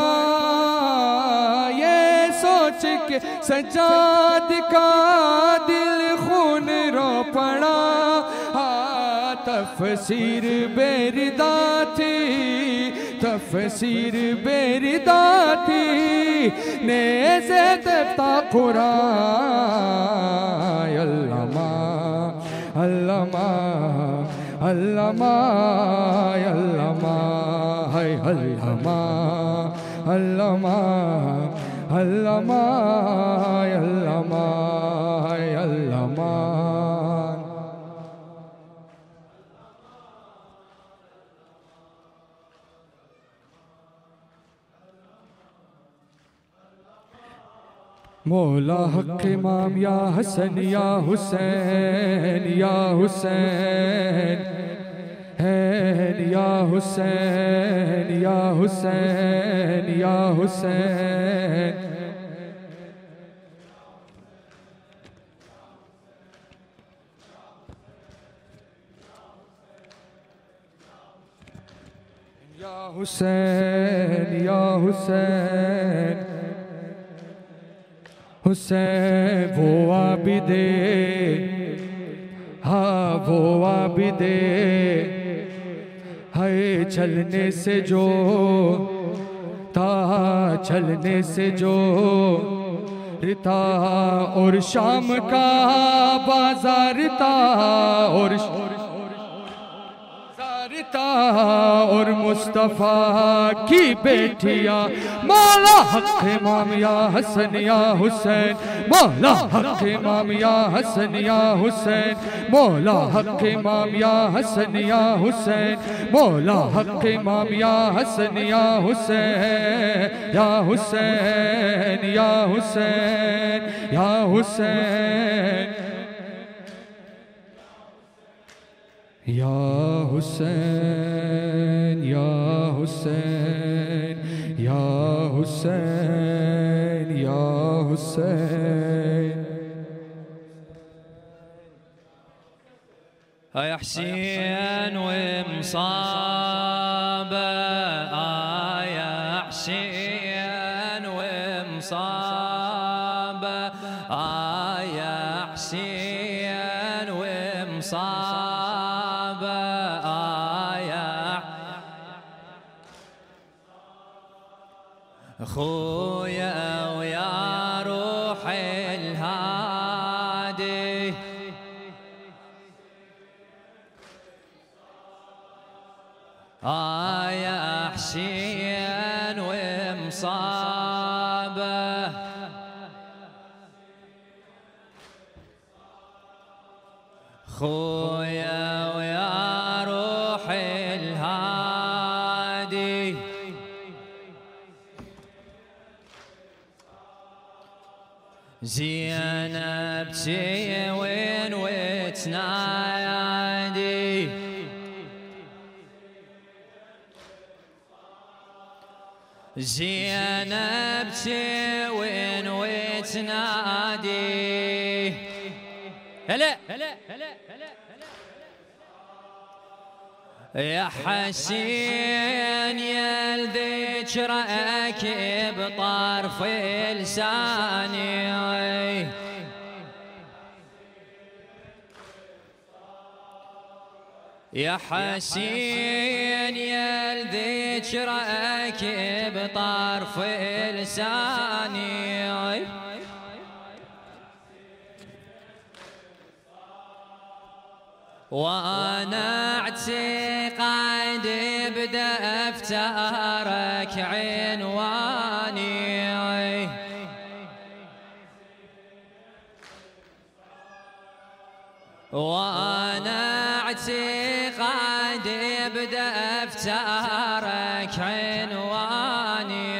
Speaker 4: ये सोच के सजाद का दिल खून रो पड़ा। हाँ तफसीर बेरिदा थी, तफसीर बेरिदा थी, नेज़े तफ्ता कुरान। अल्लामा अल्लामा अल्लामा अल्लामा है अल्लामा अल्लामा अल्लामा अल्लामा है अल्लामा। मौला हक इमाम या हसन या हुसैन या हुसैन हैन या हुसैन या हुसैन या हुसैन। या हुसैन या हुसैन हुसैन वो आबिदे, हाँ वो आबिदे है चलने से जो था, चलने से जो रिता और शाम का बाजार था और और मुस्तफा की बेटियां। मौला हक इमाम या हसन या हुसैन, मौला हक इमाम या हसन या हुसैन, मौला हक इमाम या हसन या हुसैन, मौला हक इमाम या हसन या हुसैन या हुसैन या हुसैन या हुसैन या हुसैन या हुसैन या हुसैन या Hussain.
Speaker 2: يا حسين ومصابة آه يا حسين ومصابة آه يا حسين ومصابة آه يا خويا ويا روح الهادي آه يا حسين ومصابة خويا ويا روح الهادي زينب تي وين وتنادي زينب تي وين وتنادي هلا هلا هلا يا حسين يا الذكرك بطرف لساني يا حسين يا الذكرك بطرف لساني وانا اعتقد بدفترك عنواني وانا اعتقد بدفترك عنواني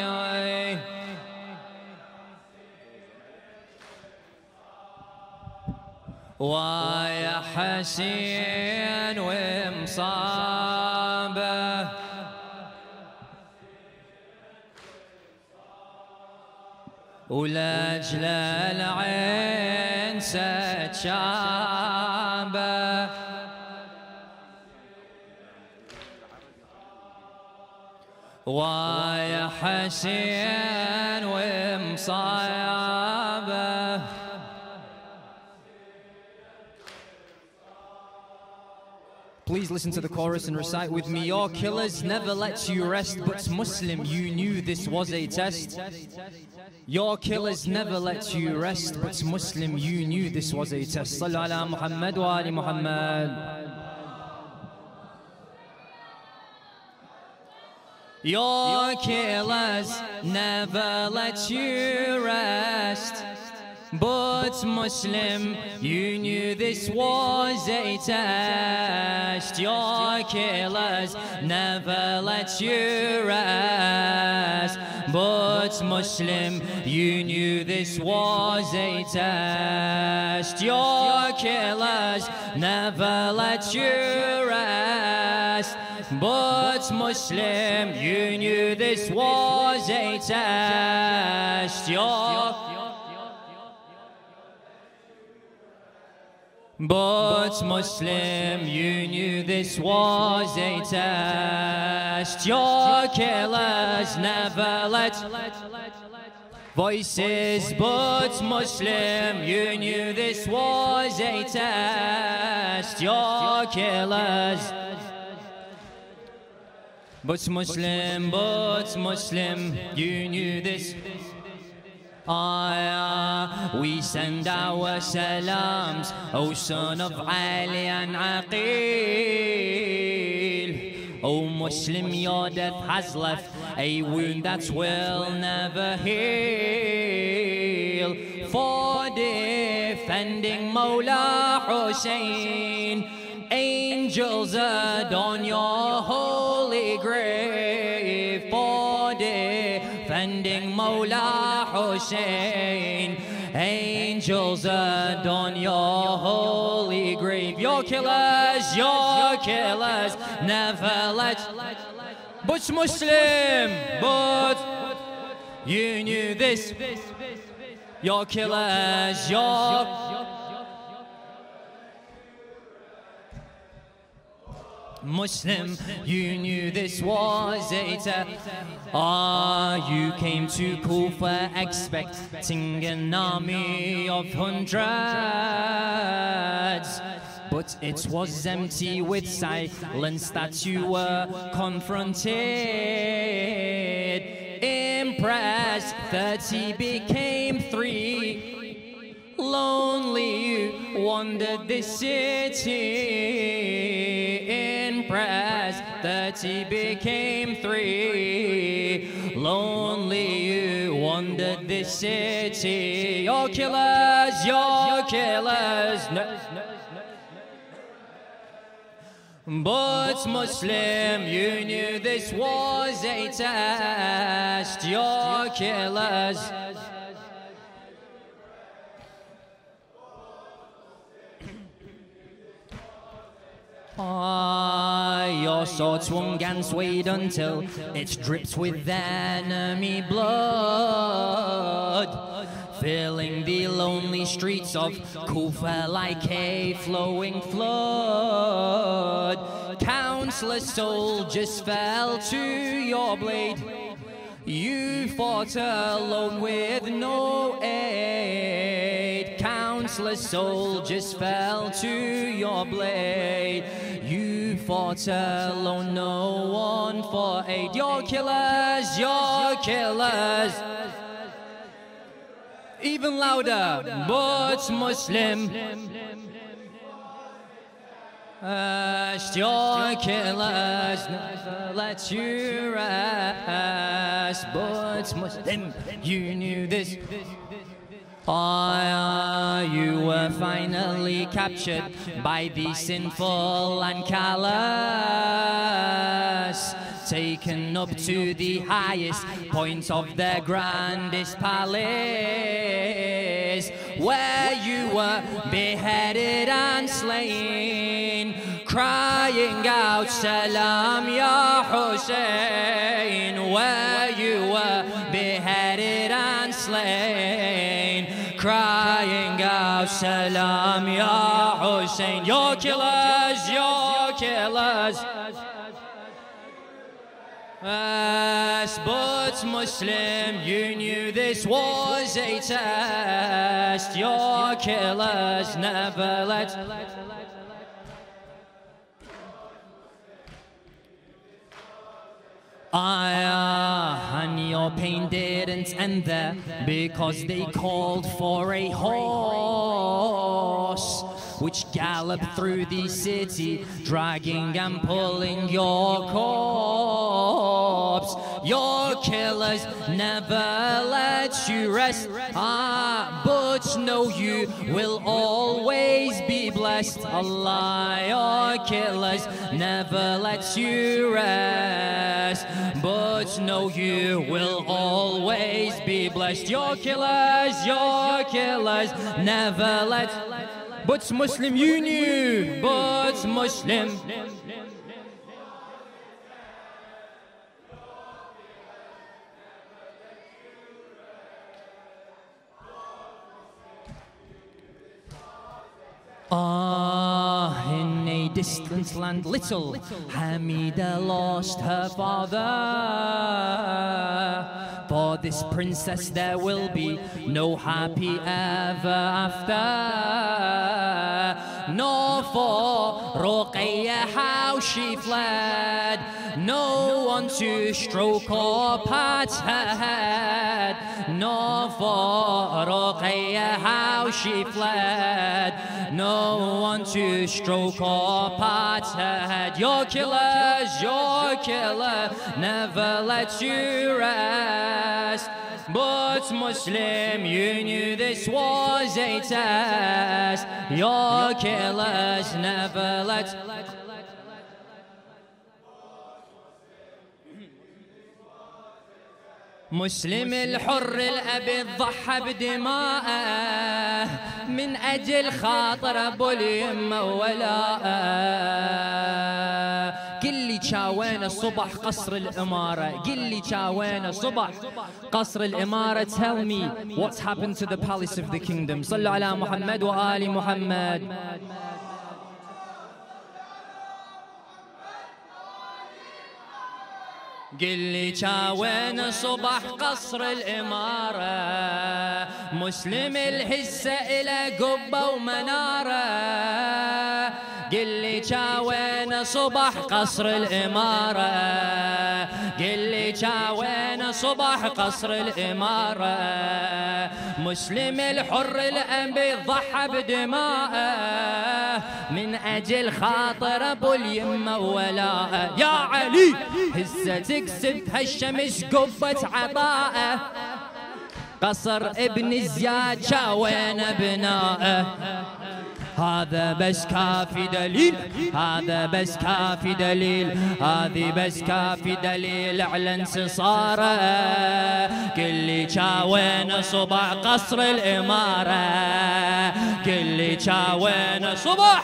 Speaker 2: ويا حسين ومصابة ولأجل العين ستشابه ويا حسين ومصابة
Speaker 6: Please listen to the chorus and recite with me. Your killers never let you rest, but Muslim, you knew this was a test. Your killers never let you rest, but Muslim, you knew this was a test. Sallu ala Muhammad wa ali Muhammad.
Speaker 2: Your killers never let you rest, but Muslim, you knew this was a test. Your killers never let you rest, but Muslim, you knew this was a test. Your killers never let you rest, but Muslim, you knew this was a test. Your But Muslim, you knew this was a test. Your killers never let voices, but Muslim, you knew this was a test. Your killers, but Muslim, but Muslim, you knew this. Ah, we send our salams, O son of Ali and Aqil. O Muslim, your death has left a wound that will never heal. For defending Mawla Hussein, angels adorn your holy grave. For defending Mawla Hussein, angels adorn your holy grave. Your killers, your killers never let, but Muslim, but you knew this. Your killers, your
Speaker 6: Muslim, you knew this was a test. Ah, you came to Kufa expecting an army of hundreds, but it was empty with silence that you were confronted. Impressed, thirty became three. Lonely, you wandered this city. Impressed, thirty became three. Lonely, you wandered this city. Your killers, your killers. No. But Muslim, you knew this was a test. Your killers. Ah, your sword swung and swayed until it dripped with enemy blood, filling the lonely streets of Kufa like a flowing flood. Countless soldiers fell to your blade. You fought alone with no aid. Countless soldiers fell to your blade. You fought alone, no one for aid. Your killers, your killers. Even louder, but Muslim. Rest, your killers never let you rest. But Muslim, you knew this. Ah, you were finally captured by the sinful and callous, taken up to the highest point of their grandest palace, where you were beheaded and slain, crying out, Salam Ya Hussein, where you were beheaded and slain, crying out, Salam Ya Hussein. Your killers, your killers. Yes, but Muslim, you knew this was a test. Your killers never let. Ah, and your pain didn't end there, because they called for a horse which galloped through the city, dragging and pulling your corpse. Your killers never let you rest. Ah, but know you will always be blessed. Allah, your killers never let you rest, but know you will always be blessed. Your killers, your killers never let. But Muslim, you knew, but Muslim. Ah, in a distant land, little Hamida lost her father. For this princess there will be no happy ever after, nor for Ruqayya how she fled, no one to stroke or pat her head, nor for Ruqayya how she fled, no one to stroke or pat her head. Your killers, your killer never let you rest. But Muslim, you knew this was a test. Your killers never let. مسلم الحر الأبي ضحى بدماءه من أجل خاطر أبو اليمة ولاءه. قل لي شاوين الصبح قصر الإمارة، قل لي شاوين الصبح قصر الإمارة. Tell me what's happened to the palace of the kingdom. صلوا على محمد وآل محمد.
Speaker 2: قل لي وين صبح قصر الإمارة، مسلم الهسة إلى قبة ومنارة. قل لي وين صبح قصر الإمارة، قل لي وين صبح قصر الإمارة. مسلم الحر الأنبي ضحى بدماءه من أجل خاطر أبو اليمة ولاءه. يا علي هسه تكسب هالشمس قبة عطاءه، قصر ابن زياد شاوين بناءه. هذا بس كافي دليل، هذا بس كافي دليل، هذه بس كافي دليل على انتصاره. كل وين صبح قصر الإمارة، كل وين صبح.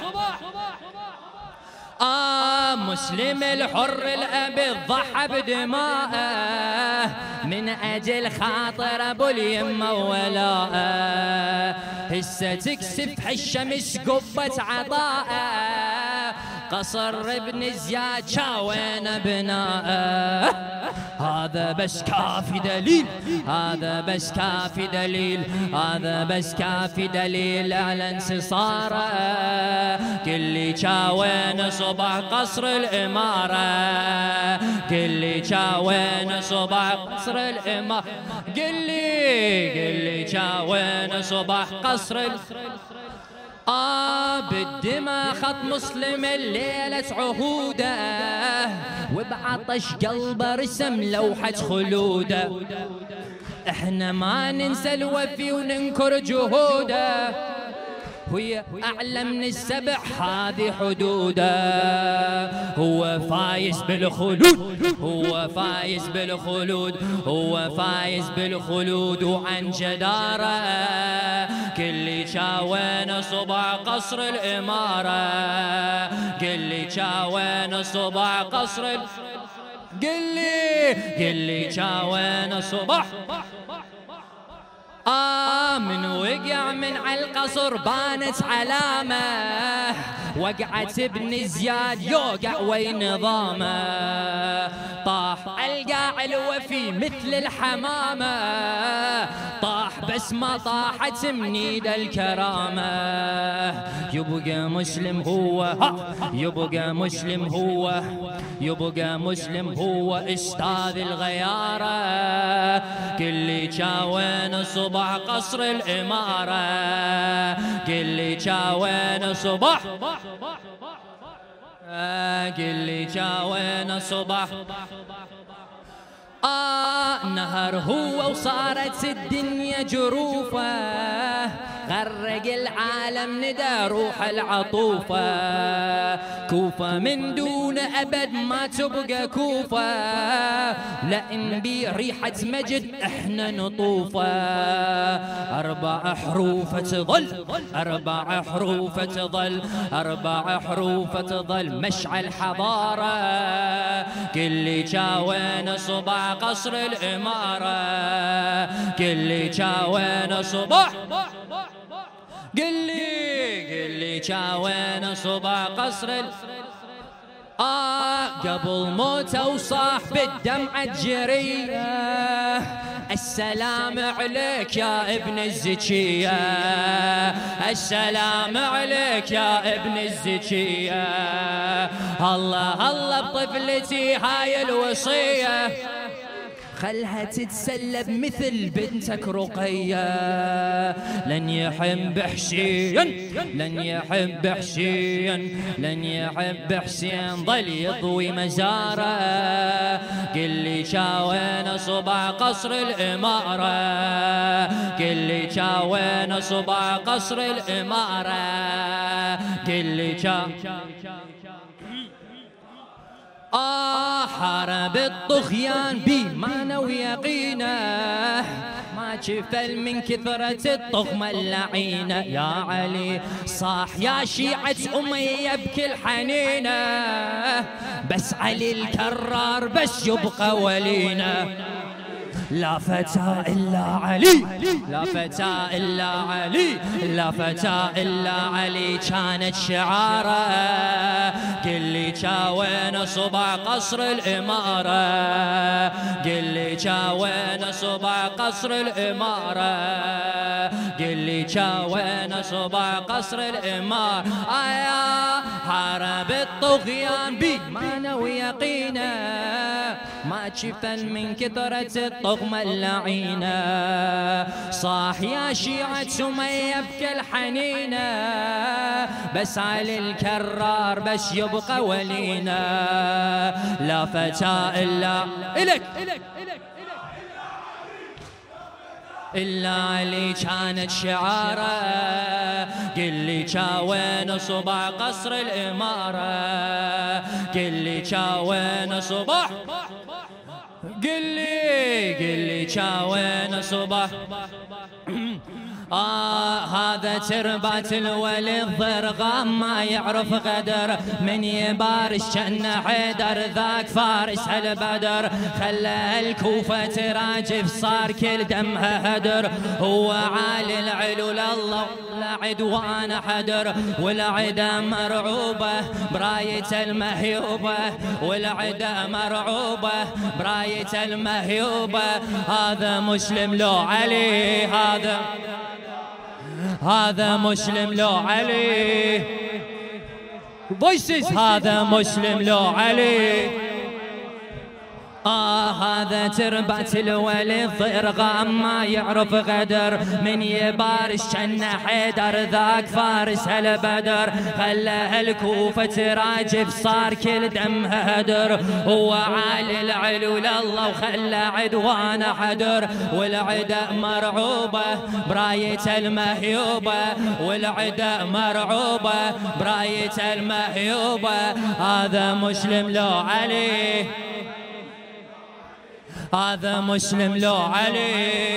Speaker 2: آه مسلم الحر الأبي ضحى بدماءه من أجل خاطر أبو اليمة ولاءه. هسه تكسف هالشمس قبة عطاءه، قصر ابن زياد شاوين بناءه. هذا بس كافي دليل، هذا بس كافي دليل، هذا بس كافي دليل على انتصاره. كل وين صبح قصر الإمارة، كل وين صبح قصر الإمارة. قل لي قل لي وين صبح قصر الإمارة. آه بالدماء خط مسلم الليلة عهوده، وبعطش قلبه رسم لوحة خلوده. احنا ما ننسى الوفي وننكر جهوده، وهي أعلى من السبع هذه حدوده. هو فايز بالخلود، هو فايز بالخلود، هو فايز بالخلود وعن جدارة. كل وين صبح قصر الإمارة، كل وين صبح قصر ال... قل لي قل لي وين صبح. آه من وقع من على القصر بانت علامة، وقعت ابن زياد يوقع وين نظامه. طاح القاع الوفي مثل الحمامة، طاح بس ما طاحت منيد الكرامة. يبقى مسلم هو، يبقى مسلم هو، يبقى مسلم هو استاذ الغيارة. كل وين صبح قصر الإمارة، كل وين صبح. كل وين صبح. آه نهر هو وصارت الدنيا جروفه، غرق العالم ندى روح العطوفة. كوفة من دون أبد ما تبقى كوفة، لأن بريحة مجد احنا نطوفة. أربع حروف تظل، أربع حروف تظل، أربع حروف تظل مشعل حضارة. كل وين صبح قصر الإمارة، كل وين صبح. قل لي قل لي وين صبح قصر ال... آه قبل موته وصاح بالدمعة الجرية. السلام عليك يا ابن الزكية، السلام عليك يا ابن الزكية. الله الله بطفلتي هاي الوصية، خلها تتسلب مثل بنتك رقية. لن يحب حسين، لن يحب حسين، لن يحب حسين ظل يضوي مزاره. قل لي وين صبح قصر الإمارة، قل لي وين صبح قصر الإمارة. قل لي آه حارب الطغيان بإيمانه ويقينه، ما جفل من كثرة الطغمة اللعينة. يا علي صاح يا شيعة أمية بكل حنينة، بس علي الكرار بس يبقى ولينا. لا فتى إلا علي، لا فتى إلا علي، لا فتى إلا علي كانت شعاره. قل لي جا وين صبع قصر الإمارة، قل لي جا وين صبع قصر الإمارة، قل لي جا وين صبع قصر الإمارة. آيا حارب الطغيان بإيمانه ويقينه، ما جفن من كثرة الطغمة اللعينة. صاح يا شيعة سمية بكل حنينة، بس علي الكرار بس يبقى ولينا. لا فتى إلا إلك إلا علي كانت شعاره. قل لي جا وين صبع قصر الإمارة، قل لي جا وين صبع، قل لي قل لي جا وين صبع. آه هذا تربات الولي الضرغام ما يعرف غدر، من يبارش كان حيدر ذاك فارس البدر. خلى الكوفة تراجف صار كل دمها هدر، هو عالي العلو لله لا عدوان حدر. والعدا مرعوبة براية المهيوبة، والعدا مرعوبة براية المهيوبة. هذا مسلم لو علي، هذا هذا مسلم لو علي. Voices هذا مسلم لو علي. آه هذا تربة الولي الضرغام ما يعرف غدر، من يبارش كان حيدر ذاك فارس البدر. خلى الكوفة تراجف صار كل دمها هدر، هو عالي العلو لله وخلى عدوان حدر. والعدا مرعوبة براية المهيوبة، والعدا مرعوبة براية المهيوبة. هذا مسلم لو علي، هذا مسلم لو علي.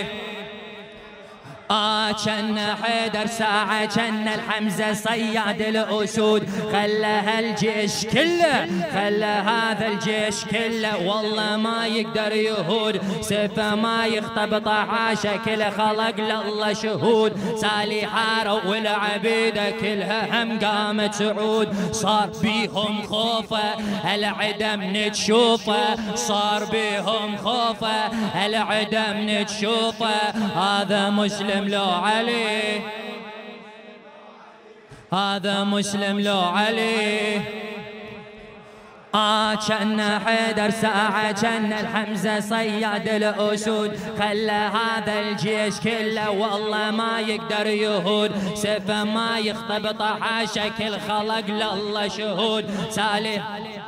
Speaker 2: آه كان حيدر ساعة كان الحمزة صياد الأسود. خلى هالجيش كله، خلى هذا الجيش كله والله ما يقدر يهود. سيفه ما يخطب طحاشة كل خلق لله شهود. سالي حارة والعبيدة كلها هم قامت سعود. صار بيهم خوفه العدا من تشوفه، صار بيهم خوفه العدا من تشوفه. هذا مسلم لو علي، هذا مسلم لو علي. آه كان حيدر ساعة كان الحمزة صياد الأسود. خلى هذا الجيش كله والله ما يقدر يهود. سيفه ما يخطب طحاشة كل خلق لله شهود. سالي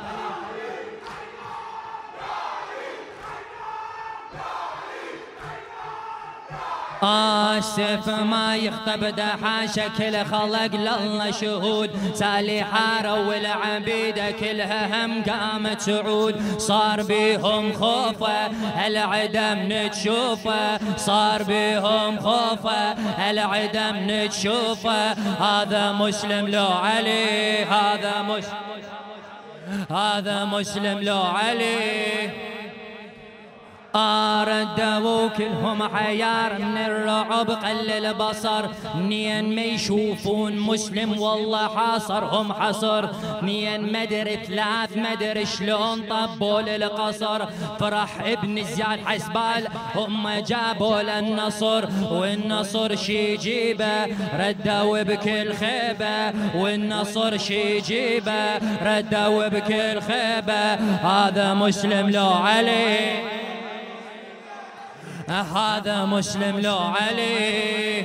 Speaker 2: آه السيف ما يخطب دحاشة كل خلق لله شهود. سالي حارة والعبيدة كلها هم قامت سعود. صار بيهم خوفه العدا من تشوفه، صار بيهم خوفه العدا من تشوفه. هذا مسلم لو علي، هذا مسلم، هذا مسلم لو علي. آه ردوا كلهم حيار من الرعب قل البصر. منين ما يشوفون مسلم والله حاصرهم حصر. منين مدري ثلاث مدري شلون طبوا للقصر. فرح ابن زياد حسبال هم جابوا للنصر، والنصر شي جيبه ردوا بكل خيبه، والنصر شي جيبه ردوا بكل خيبه. هذا مسلم لو علي، هذا مسلم لو علي.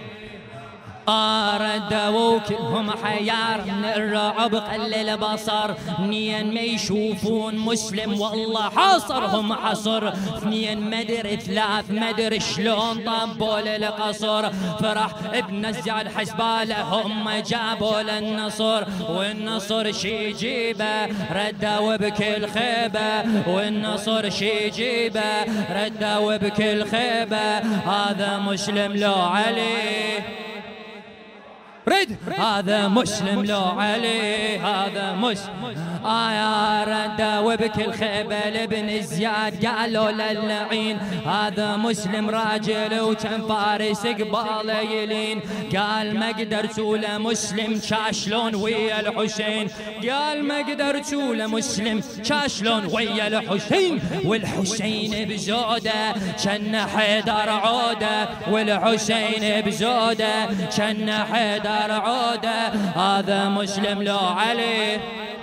Speaker 2: آه ردوا كلهم حيار من الرعب قل البصر. منين ما يشوفون مسلم والله حاصرهم حصر. اثنين مدري ثلاث مدري شلون طبوا للقصر. فرح ابن زياد حسباله هم جابوا للنصر، والنصر شي جيبه ردوا بكل خيبه، والنصر شي جيبه ردوا بكل خيبه. هذا مسلم لو علي، رد هذا مسلم لو علي هذا مسلم آيا ردا وبكل خبل بن زياد قالوا للعين هذا مسلم راجل وكان فارس قباله يلين قال ما قدرت ولا مسلم شاشلون ويا الحسين قال ما قدرت ولا مسلم شاشلون ويا الحسين والحسين بزوده كان حيدر عوده والحسين بزوده كان حيدر عوده هذا مسلم لو علي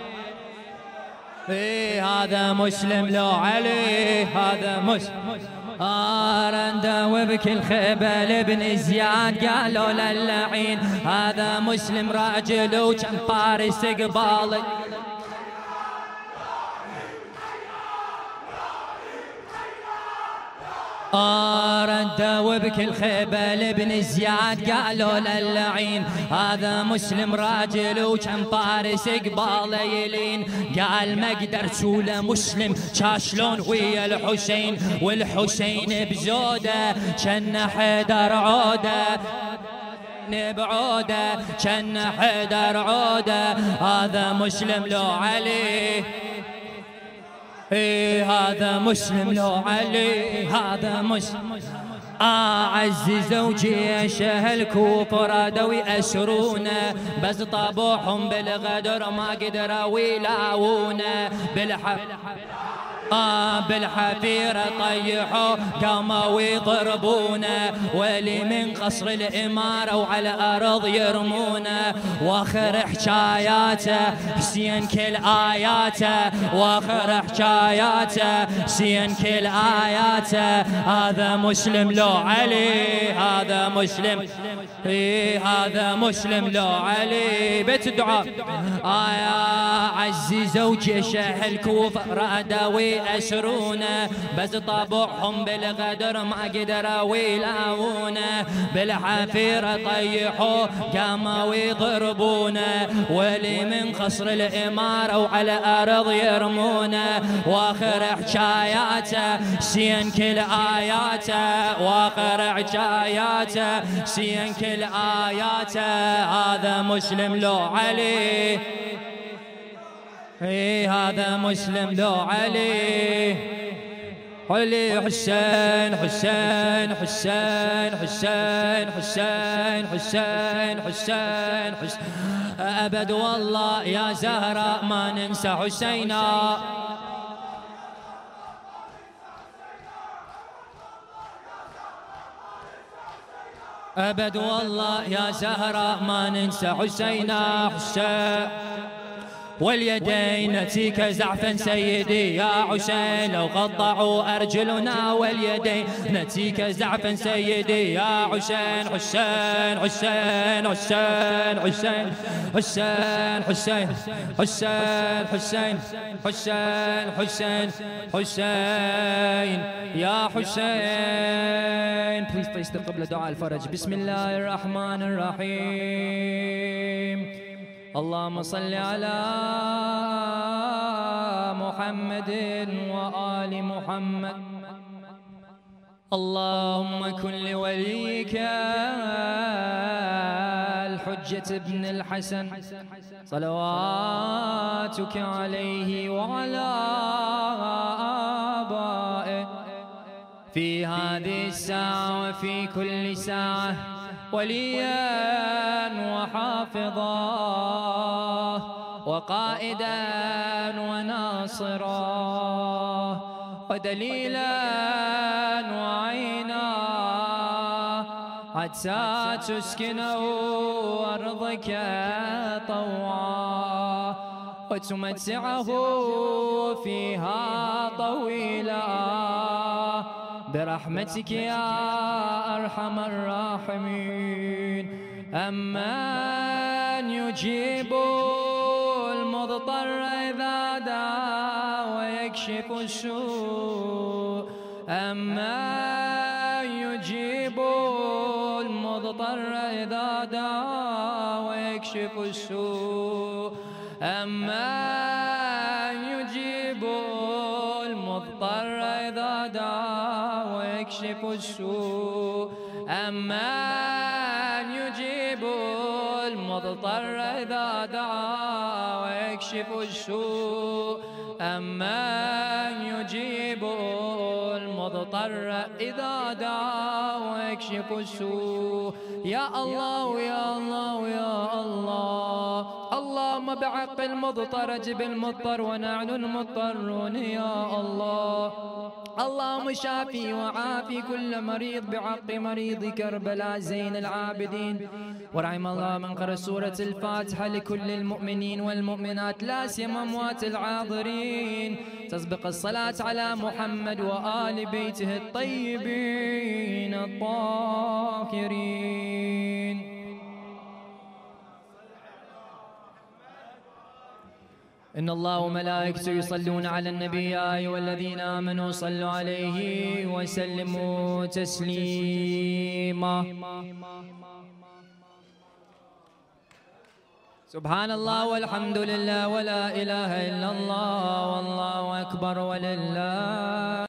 Speaker 2: إيه هذا مسلم لو علي هذا مسلم آرندا وبكل خبل بن زياد قالوا للعين هذا مسلم راجل وكان فارس قبالي آرندا وبكل خبل بن زياد قالوا للعين هذا مسلم راجل وكان فارس قباله يلين قال ما قدرت ولا مسلم شاشلون ويا الحسين والحسين بزوده كان حيدر عوده بعوده كان حيدر عوده هذا مسلم لو علي إيه هذا مسلم لو علي هذا مسلم أعز زوجي أهل الكوفة رادوا يأسرونا بس طبوحهم بالغدر ما قدروا يلاوونا بالحب آه بالحفيرة طيحوا قاموا ويضربونا ولي من قصر الإمارة وعلى أرض يرمونا واخر حكاياته حسين كل آياته واخر حكاياته حسين كل آياته هذا مسلم لو علي هذا مسلم إيه هذا مسلم لو علي بيت الدعاء آه يا عزي زوجي شه الكوفة رادوا أسرونا بس طبعهم بالغدر ما قدروا يلاوونا بالحفيرة طيحوا قاموا يضربونا ولي من قصر الإمارة وعلى أرض يرمونا واخر حكاياته سين كل آياته واخر حكاياته سين كل آياته هذا مسلم لو علي إيه هذا مسلم لو علي علي حسين حسين حسين حسين حسين حسين حسين حسين أبد والله يا زهراء ما ننسى حسينا أبد والله يا زهراء ما ننسى حسينا حسين واليدين نتيك زعفا سيدي يا حسين لو قطعوا أرجلنا واليدين نتيك زعفا سيدي يا حسين حسين حسين حسين حسين حسين حسين حسين حسين حسين حسين حسين يا حسين. Please face the قبلة دعاء الفرج. بسم الله الرحمن الرحيم. اللهم صل على محمد وآل محمد. اللهم كن لوليك الحجة ابن الحسن صلواتك عليه وعلى آبائه في هذه الساعة وفي كل ساعة وليا وحافظا وقائدا وناصرا ودليلا وعينا حتى تسكنوا أرضك طوعا وتمتعه فيها طويلا برحمتك يا أرحم الراحمين. أمن يجيب المضطر إذا دعا ويكشف السوء. أمن يجيب المضطر إذا دعا ويكشف السوء. أمن يجيب المضطر إذا دعا ويكشف السوء. أمن يجيب المضطر إذا دعا ويكشف السوء أمن يجيب المضطر إذا دعا ويكشف السوء يا الله يا الله يا الله اللهم بحق المضطر اجب المضطر ونحن المضطرون يا الله اللهم شافي وعافي كل مريض بحق مريض كربلاء زين العابدين ورحم الله من قرأ سورة الفاتحة لكل المؤمنين والمؤمنات لا سيما أموات العاذرين تسبق الصلاة على محمد وآل بيته الطيبين الطاهرين. إن الله وملائكته يصلون على النبي يا أيها الذين آمنوا صلوا عليه وسلموا تسليما. سبحان الله والحمد لله ولا إله إلا الله والله أكبر ولله